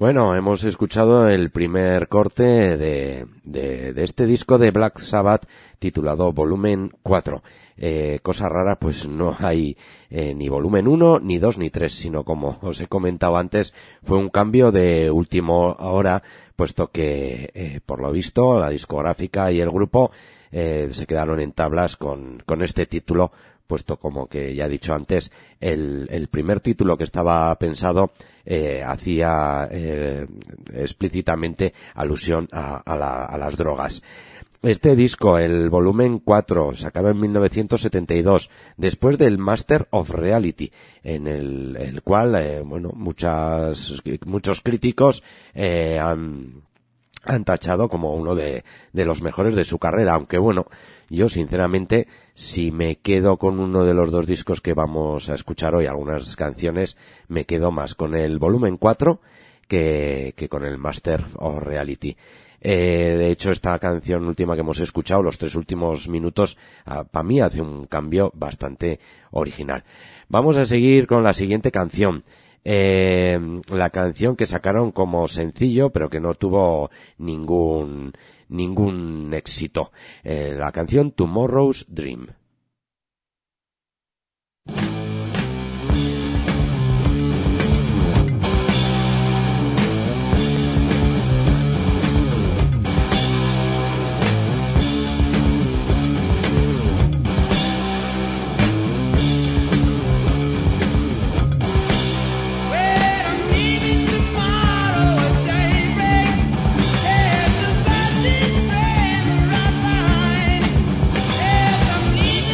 Bueno, hemos escuchado el primer corte de, de, de este disco de Black Sabbath titulado Volumen cuatro. Eh, cosa rara, pues no hay eh, ni volumen uno, ni dos, ni tres, sino como os he comentado antes, fue un cambio de última hora, puesto que, eh, por lo visto, la discográfica y el grupo eh, se quedaron en tablas con, con este título, puesto como que ya he dicho antes, el, el primer título que estaba pensado eh, hacía eh, explícitamente alusión a, a, la, a las drogas. Este disco, el volumen cuatro, sacado en mil novecientos setenta y dos, después del Master of Reality, en el, el cual, eh, bueno, muchas, muchos críticos eh, han, han tachado como uno de, de los mejores de su carrera, aunque bueno, yo sinceramente, si me quedo con uno de los dos discos que vamos a escuchar hoy, algunas canciones, me quedo más con el volumen cuatro que, que con el Master of Reality. Eh, de hecho, esta canción última que hemos escuchado, los tres últimos minutos, ah, para mí hace un cambio bastante original. Vamos a seguir con la siguiente canción. Eh, la canción que sacaron como sencillo, pero que no tuvo ningún, ningún éxito. Eh, la canción Tomorrow's Dream. Need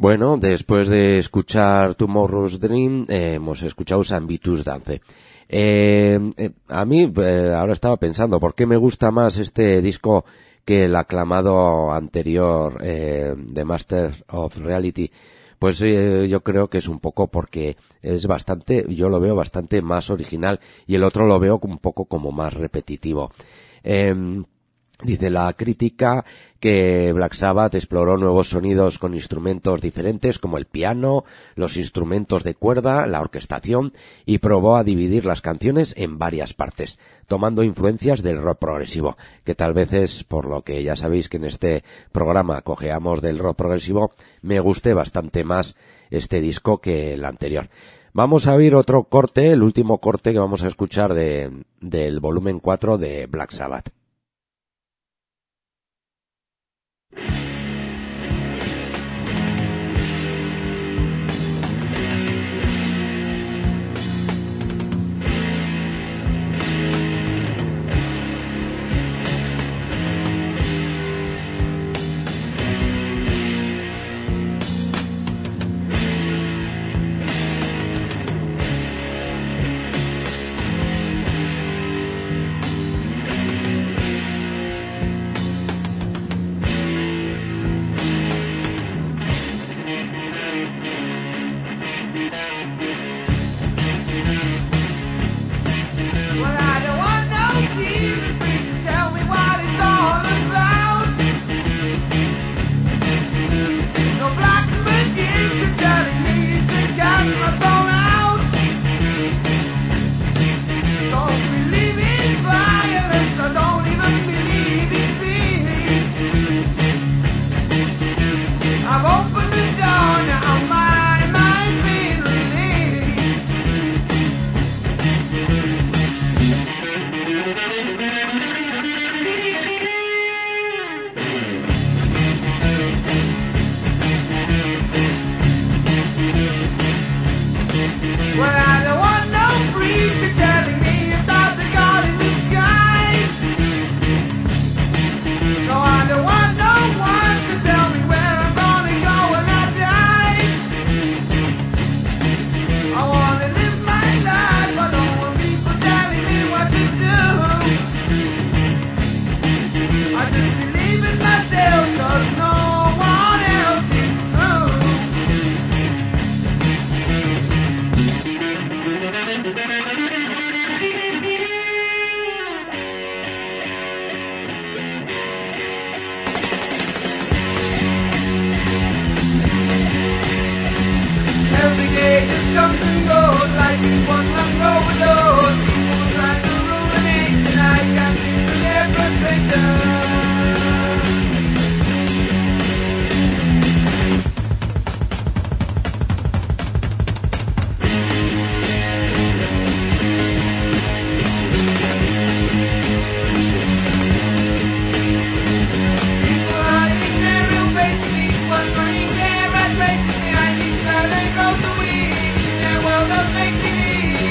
Bueno, después de escuchar Tomorrow's Dream, eh, hemos escuchado San Vitus Dance. Eh, eh, a mí, eh, ahora estaba pensando, ¿por qué me gusta más este disco que el aclamado anterior, eh, The Master of Reality? Pues eh, yo creo que es un poco porque es bastante, yo lo veo bastante más original y el otro lo veo un poco como más repetitivo. Eh, Dice la crítica que Black Sabbath exploró nuevos sonidos con instrumentos diferentes como el piano, los instrumentos de cuerda, la orquestación y probó a dividir las canciones en varias partes, tomando influencias del rock progresivo, que tal vez es por lo que ya sabéis que en este programa cojeamos del rock progresivo, me guste bastante más este disco que el anterior. Vamos a oír otro corte, el último corte que vamos a escuchar de, del volumen cuatro de Black Sabbath. Make me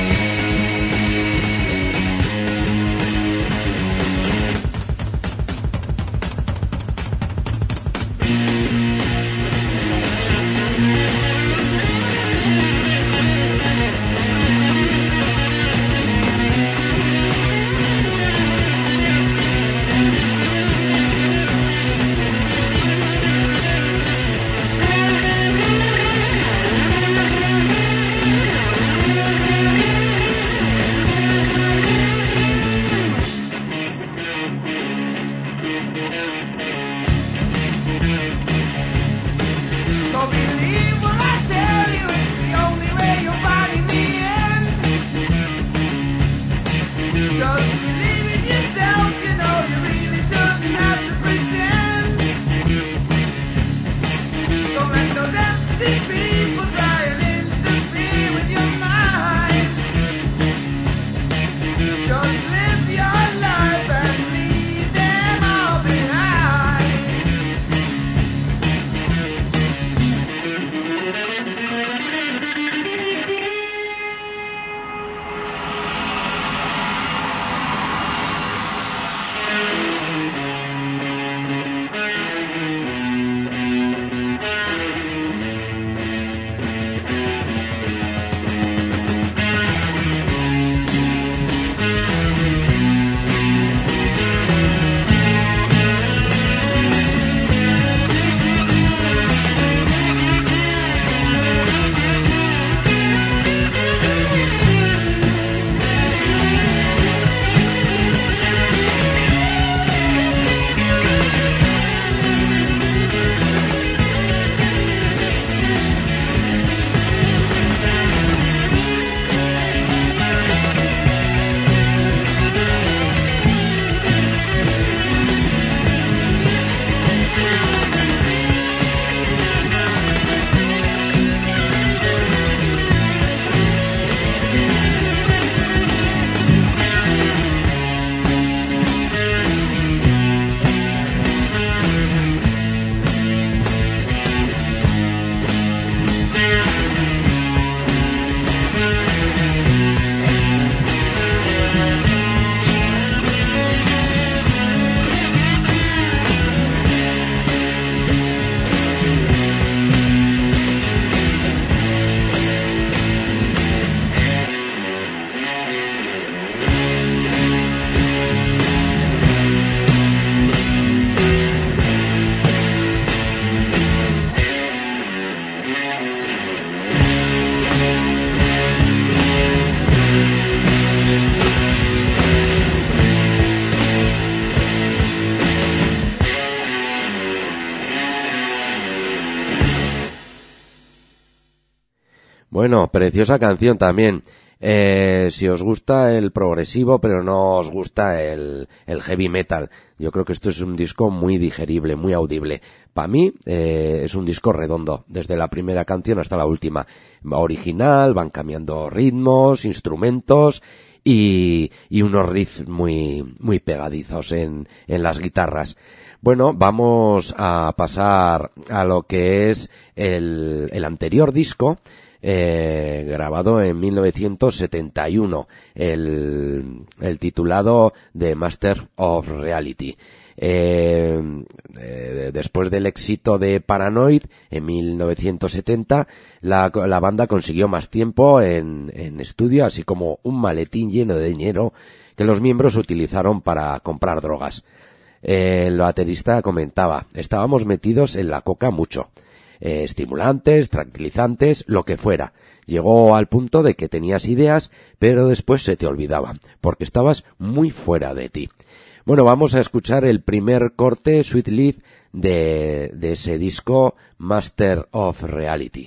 Bueno, preciosa canción también. Eh, si os gusta el progresivo, pero no os gusta el, el heavy metal, yo creo que esto es un disco muy digerible, muy audible. Para mí eh, es un disco redondo, desde la primera canción hasta la última. Va original, van cambiando ritmos, instrumentos y, y unos riffs muy, muy pegadizos en, en las guitarras. Bueno, vamos a pasar a lo que es el, el anterior disco, Eh, grabado en mil novecientos setenta y uno, el, el titulado The Master of Reality. Eh, eh, después del éxito de Paranoid en mil novecientos setenta, la, la banda consiguió más tiempo en, en estudio, así como un maletín lleno de dinero que los miembros utilizaron para comprar drogas. Eh, el baterista comentaba: estábamos metidos en la coca mucho. Eh, estimulantes, tranquilizantes, lo que fuera. Llegó al punto de que tenías ideas, pero después se te olvidaban, porque estabas muy fuera de ti. Bueno, vamos a escuchar el primer corte, Sweet Leaf, de, de ese disco Master of Reality.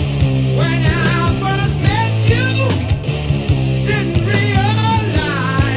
When I first met you, didn't realize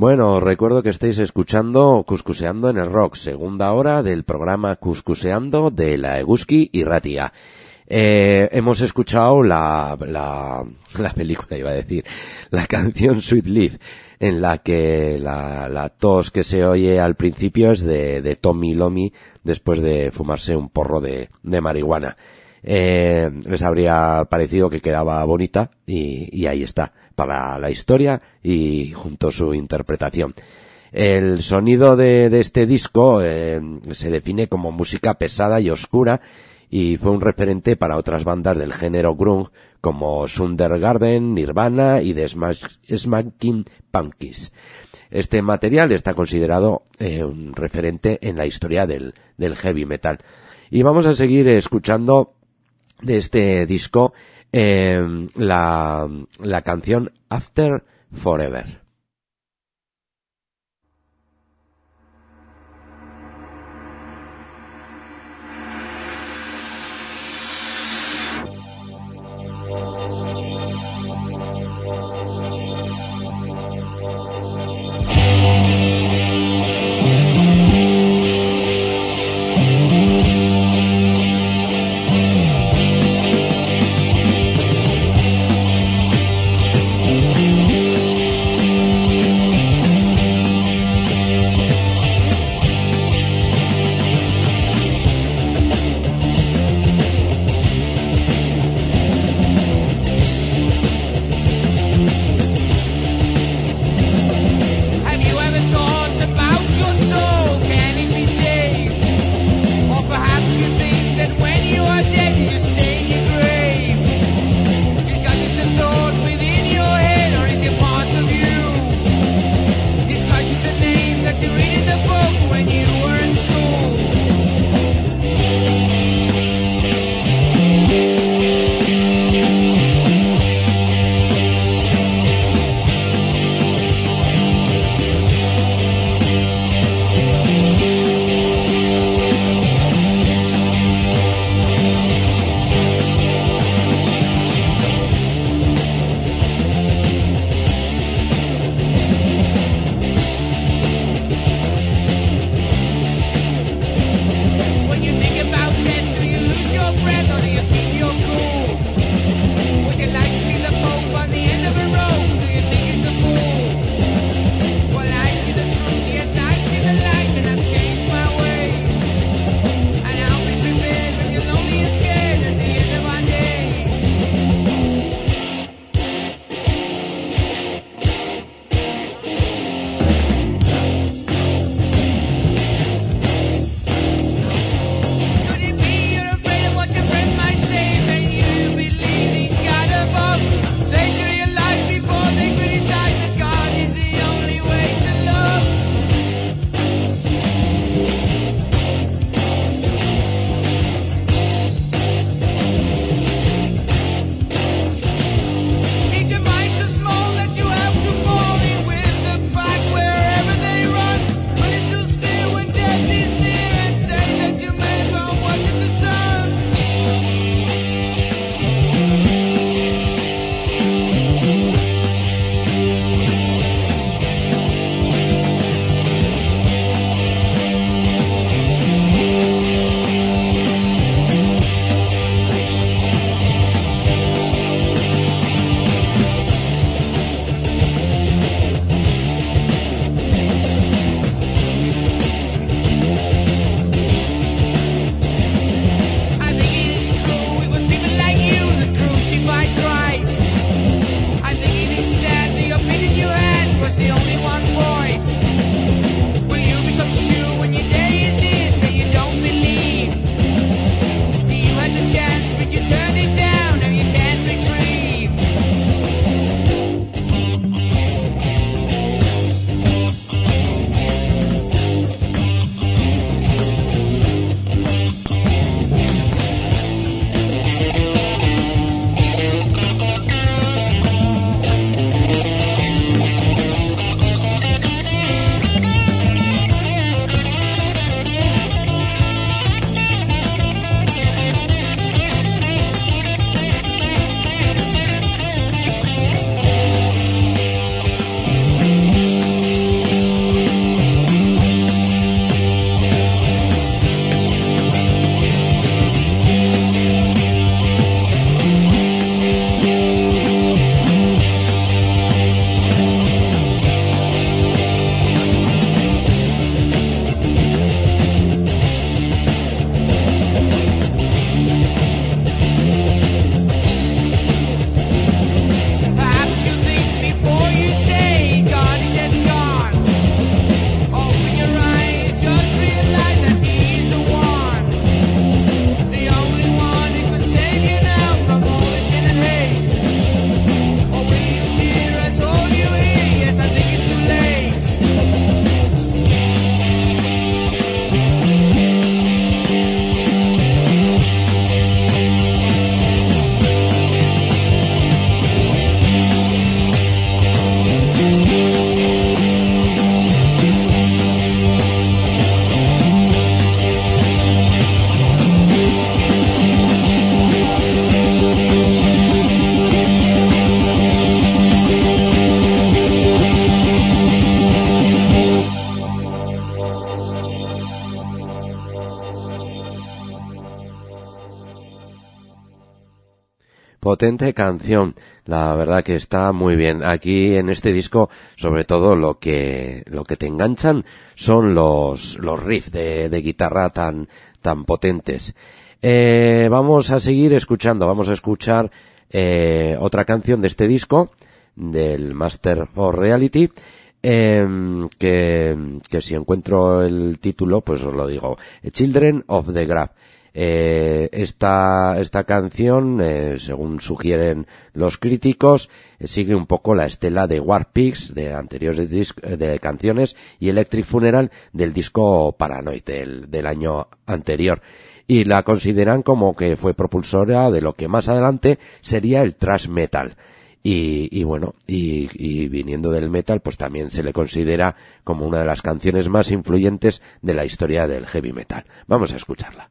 Bueno, os recuerdo que estáis escuchando Cuscuseando en el Rock, segunda hora del programa Cuscuseando de la Eguski y Ratia. Eh, hemos escuchado la, la, la película, iba a decir, la canción Sweet Leaf, en la que la, la tos que se oye al principio es de, de Tommy Lomi después de fumarse un porro de, de marihuana. Eh, les habría parecido que quedaba bonita y, y ahí está, para la historia y junto a su interpretación. El sonido de, de este disco eh, se define como música pesada y oscura y fue un referente para otras bandas del género grunge como Soundgarden, Nirvana y The Smash, Smashing Pumpkins. Este material está considerado eh, un referente en la historia del, del heavy metal. Y vamos a seguir escuchando de este disco eh, la, la canción After Forever. Thank potente canción. La verdad que está muy bien. Aquí en este disco, sobre todo lo que lo que te enganchan son los los riffs de, de guitarra tan tan potentes. Eh, vamos a seguir escuchando. Vamos a escuchar eh, otra canción de este disco del Master for Reality. Eh, que, que si encuentro el título, pues os lo digo. Children of the Grave. Eh, esta, esta canción, eh, según sugieren los críticos, eh, sigue un poco la estela de War Pigs, de anteriores disc, de canciones, y Electric Funeral del disco Paranoid del, del año anterior. Y la consideran como que fue propulsora de lo que más adelante sería el thrash metal. Y, y bueno, y, y viniendo del metal, pues también se le considera como una de las canciones más influyentes de la historia del heavy metal. Vamos a escucharla.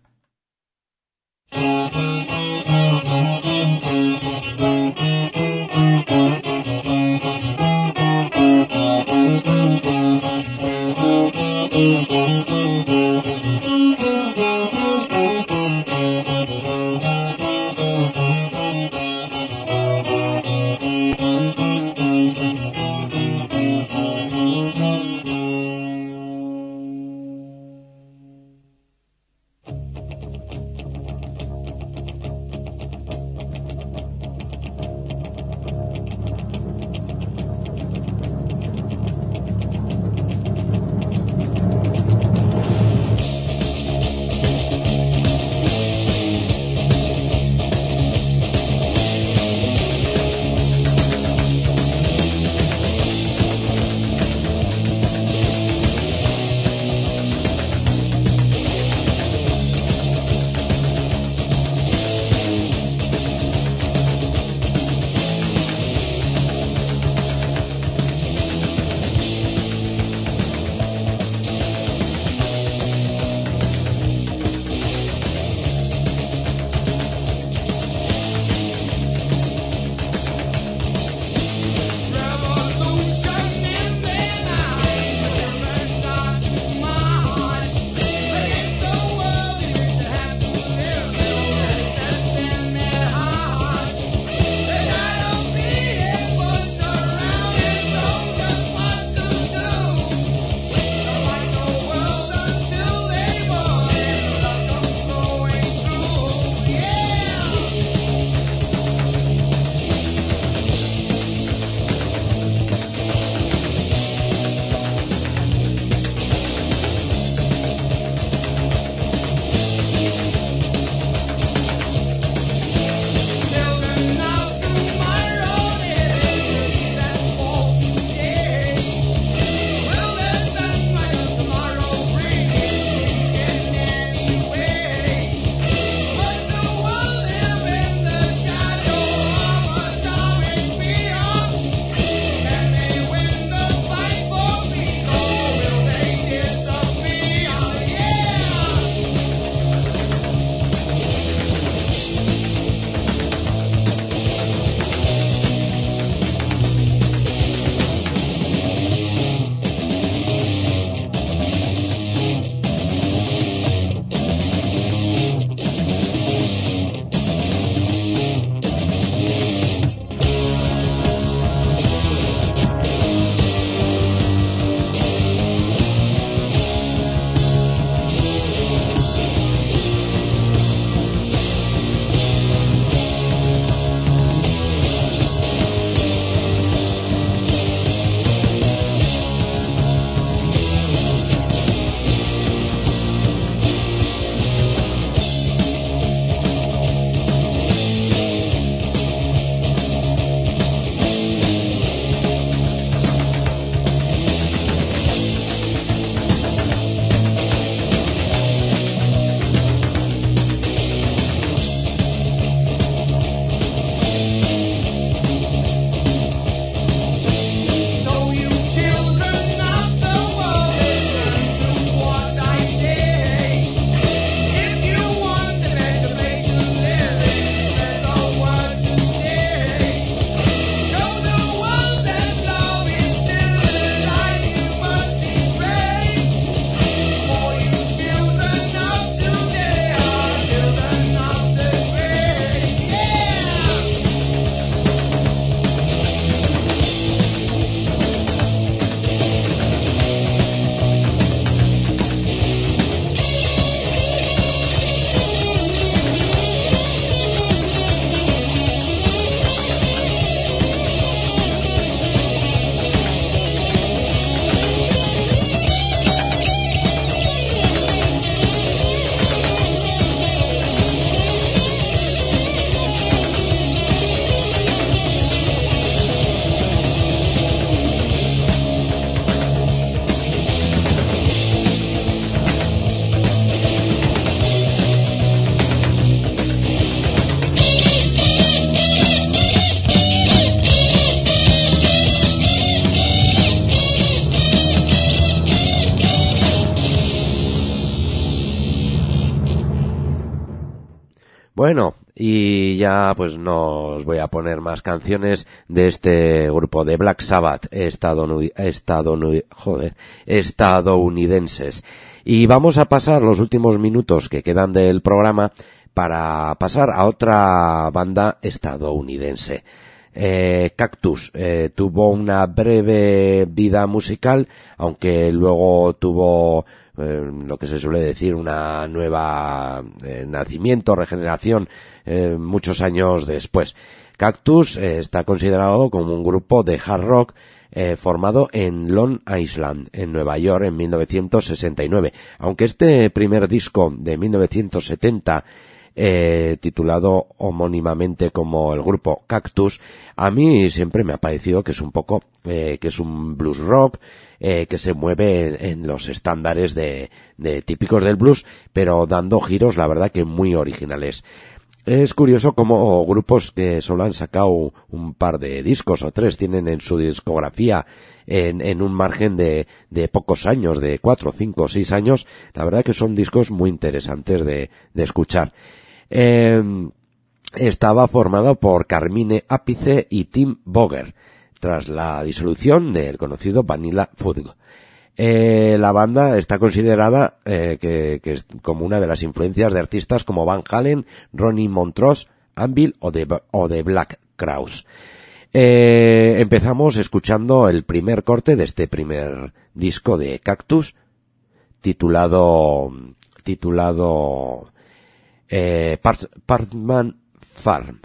Bueno, y ya pues no os voy a poner más canciones de este grupo de Black Sabbath estadonu- estadonu- joder, estadounidenses. Y vamos a pasar los últimos minutos que quedan del programa para pasar a otra banda estadounidense. Eh, Cactus eh, tuvo una breve vida musical, aunque luego tuvo Eh, lo que se suele decir una nueva eh, nacimiento, regeneración, eh, muchos años después. Cactus eh, está considerado como un grupo de hard rock eh, formado en Long Island, en Nueva York, en mil novecientos sesenta y nueve. Aunque este primer disco de mil novecientos setenta, eh, titulado homónimamente como el grupo Cactus, a mí siempre me ha parecido que es un poco, eh, que es un blues rock, Eh, que se mueve en, en los estándares de, de típicos del blues, pero dando giros, la verdad que muy originales. Es curioso cómo grupos que solo han sacado un par de discos o tres tienen en su discografía en, en un margen de, de pocos años, de cuatro, cinco, seis años, la verdad que son discos muy interesantes de, de escuchar. Eh, estaba formado por Carmine Appice y Tim Boger, tras la disolución del conocido Vanilla Fudge. Eh, la banda está considerada eh, que, que es como una de las influencias de artistas como Van Halen, Ronnie Montrose, Anvil o de, o de Black Crowes. Eh, empezamos escuchando el primer corte de este primer disco de Cactus, titulado titulado eh, Parts, Partsman Farm.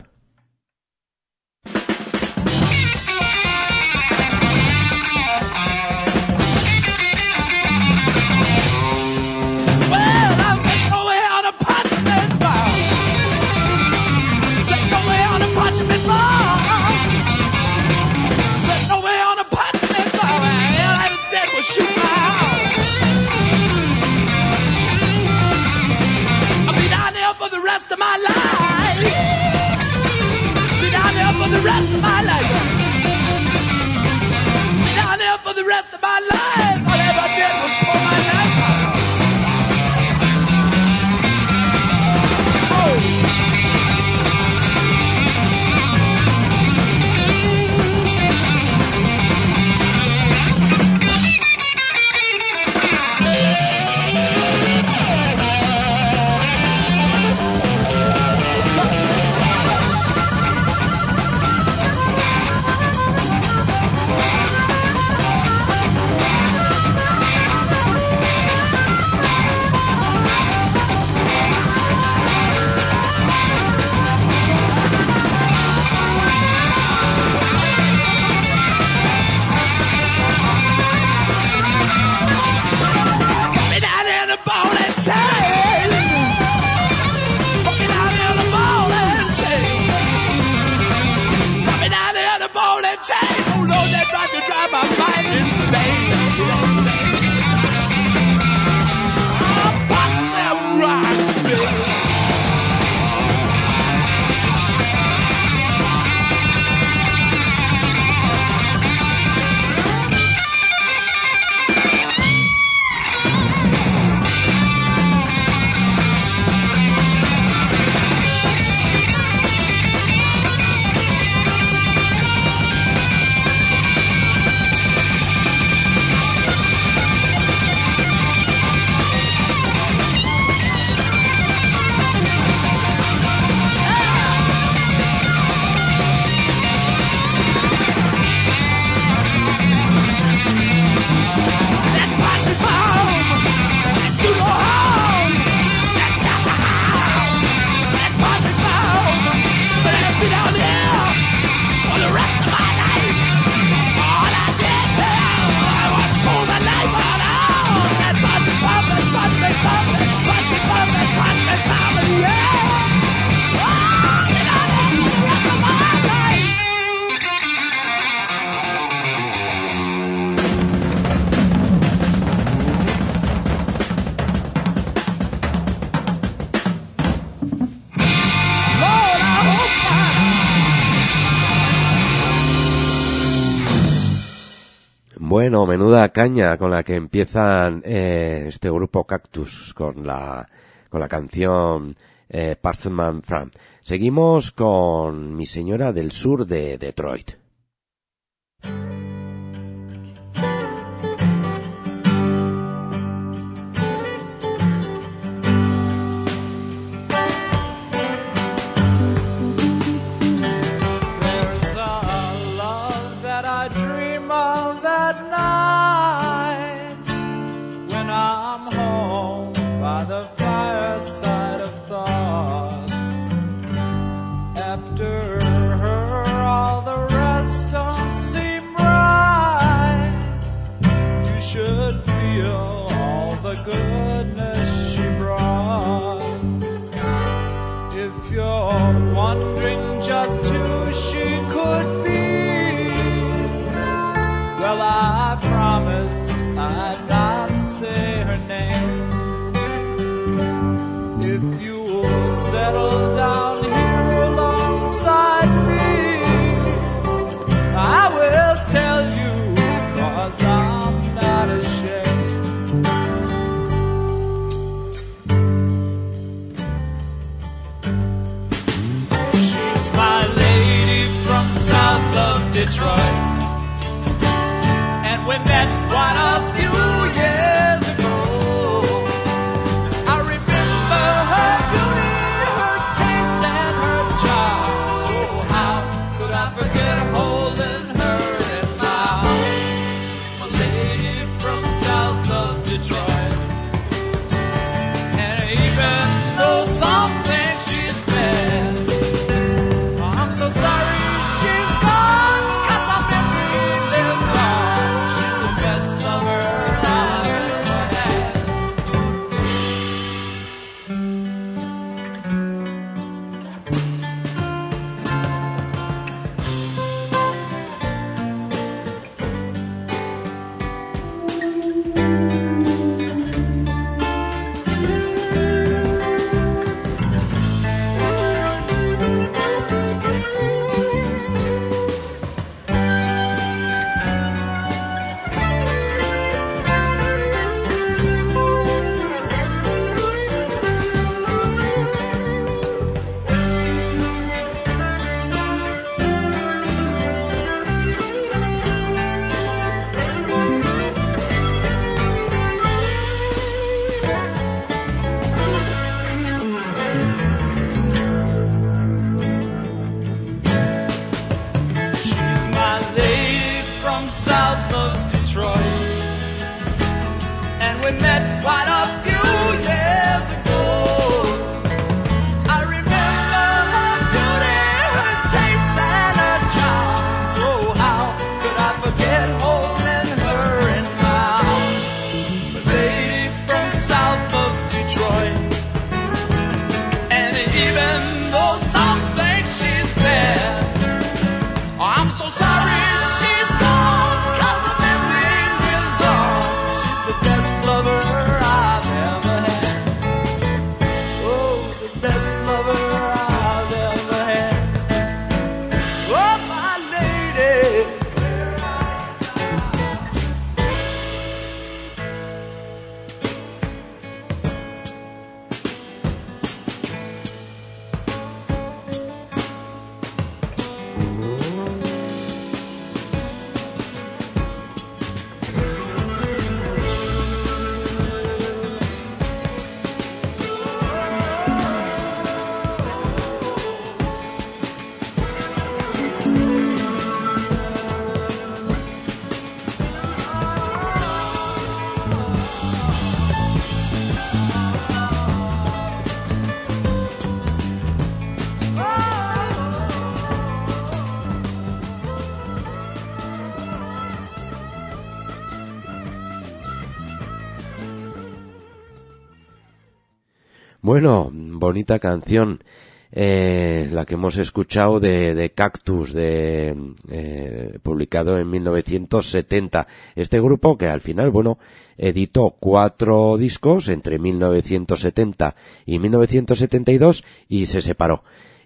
Rest of my life. Be down there for the rest of my life. Be down there for the rest of my life. All I ever did was pour my life out. Oh. Bueno, menuda caña con la que empiezan eh, este grupo Cactus con la con la canción eh, Parchment Farm. Seguimos con Mi Señora del Sur de Detroit. The fireside of thought. After her, all the rest don't seem right. You should feel all the goodness she brought. If you're wondering just who she could be, well, I promised I'd not say her name. If you'll settle down here alongside me, I will tell you, 'cause I'm not ashamed. She's my lady from south of Detroit, and we met quite a few years ago. Bueno, bonita canción, eh, la que hemos escuchado de, de Cactus, de, eh, publicado en mil novecientos setenta. Este grupo que al final, bueno, editó cuatro discos entre mil novecientos setenta y mil novecientos setenta y dos y se separó.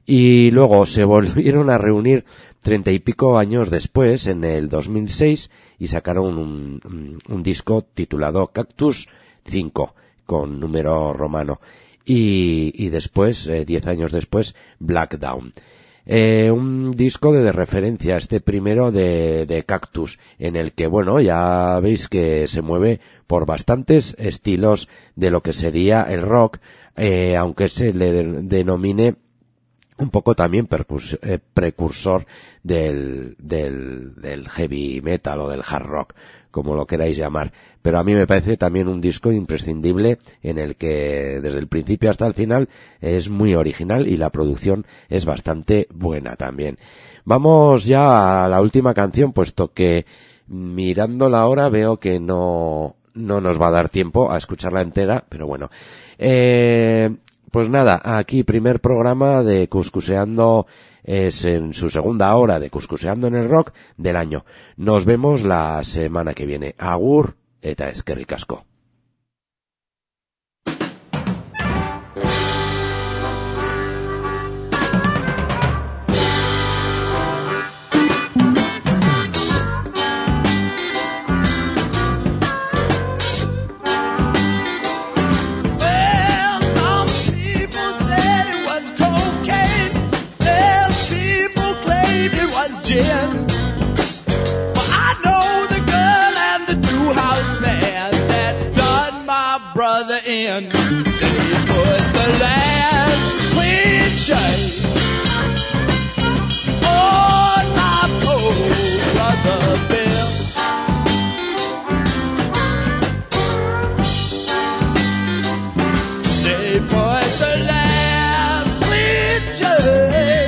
Y luego se volvieron a reunir treinta y pico años después, en el dos mil seis, y sacaron un, un, un disco titulado Cactus cinco, con número romano. y, y después, eh, diez años después, Black Dawn. Eh, un disco de, de referencia, este primero de, de Cactus, en el que, bueno, ya veis que se mueve por bastantes estilos de lo que sería el rock, eh, aunque se le de, denomine un poco también percurs, eh, precursor del, del, del heavy metal o del hard rock, como lo queráis llamar. Pero a mí me parece también un disco imprescindible en el que desde el principio hasta el final es muy original y la producción es bastante buena también. Vamos ya a la última canción, puesto que mirándola ahora veo que no, no nos va a dar tiempo a escucharla entera, pero bueno. Eh, pues nada, aquí primer programa de Cuscuseando, es en su segunda hora de Cuscuseando en el Rock del año. Nos vemos la semana que viene. Agur eta eskerrik asko. Gin. Well, I know the girl and the new house man that done my brother in. They put the last clean shave on my poor brother Bill. They put the last clean shave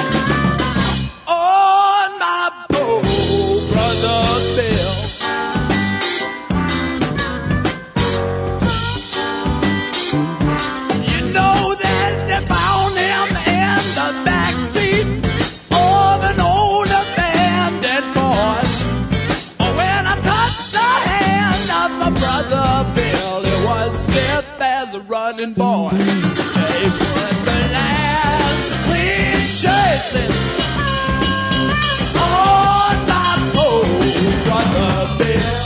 running boy. They put the last clean shirts in on my poor brother Bill.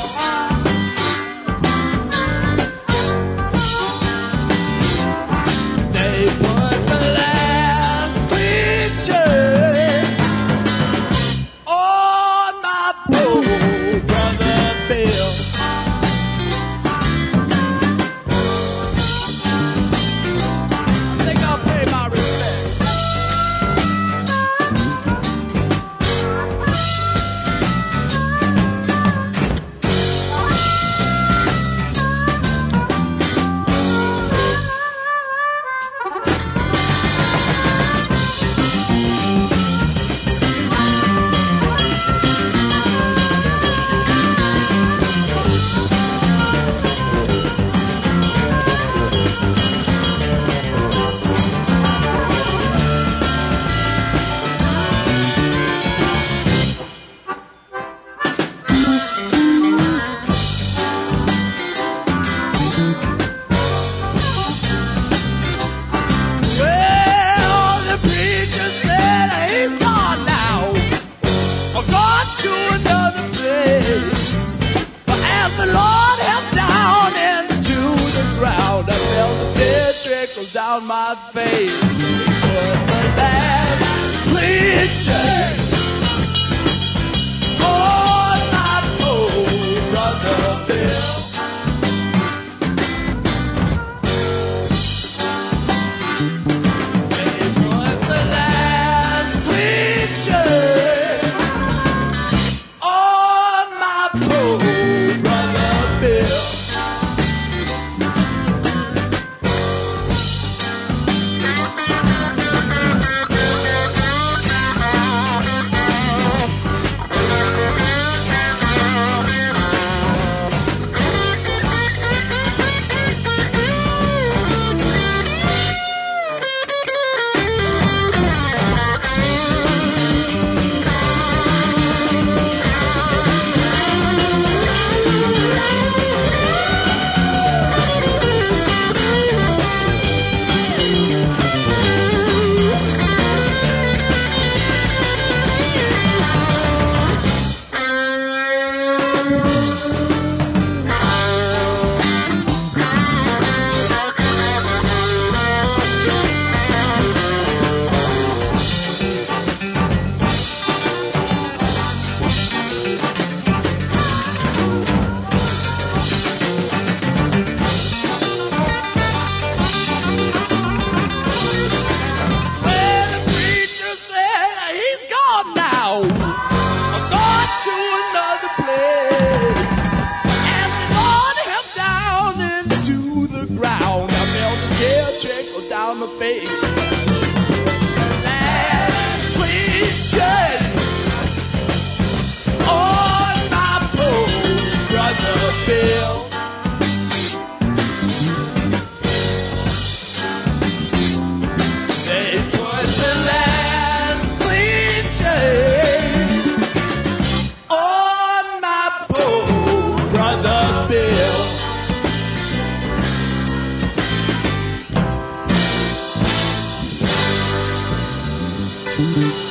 They put the last clean shirt on my poor brother Bill. Down my face, put the last clean shirt on my poor brother Bill. They put the last clean shirt on my poor brother Bill. my face. Last clean shave on my poor brother Bill. They put the last clean shave on my poor brother Bill. Mm-hmm.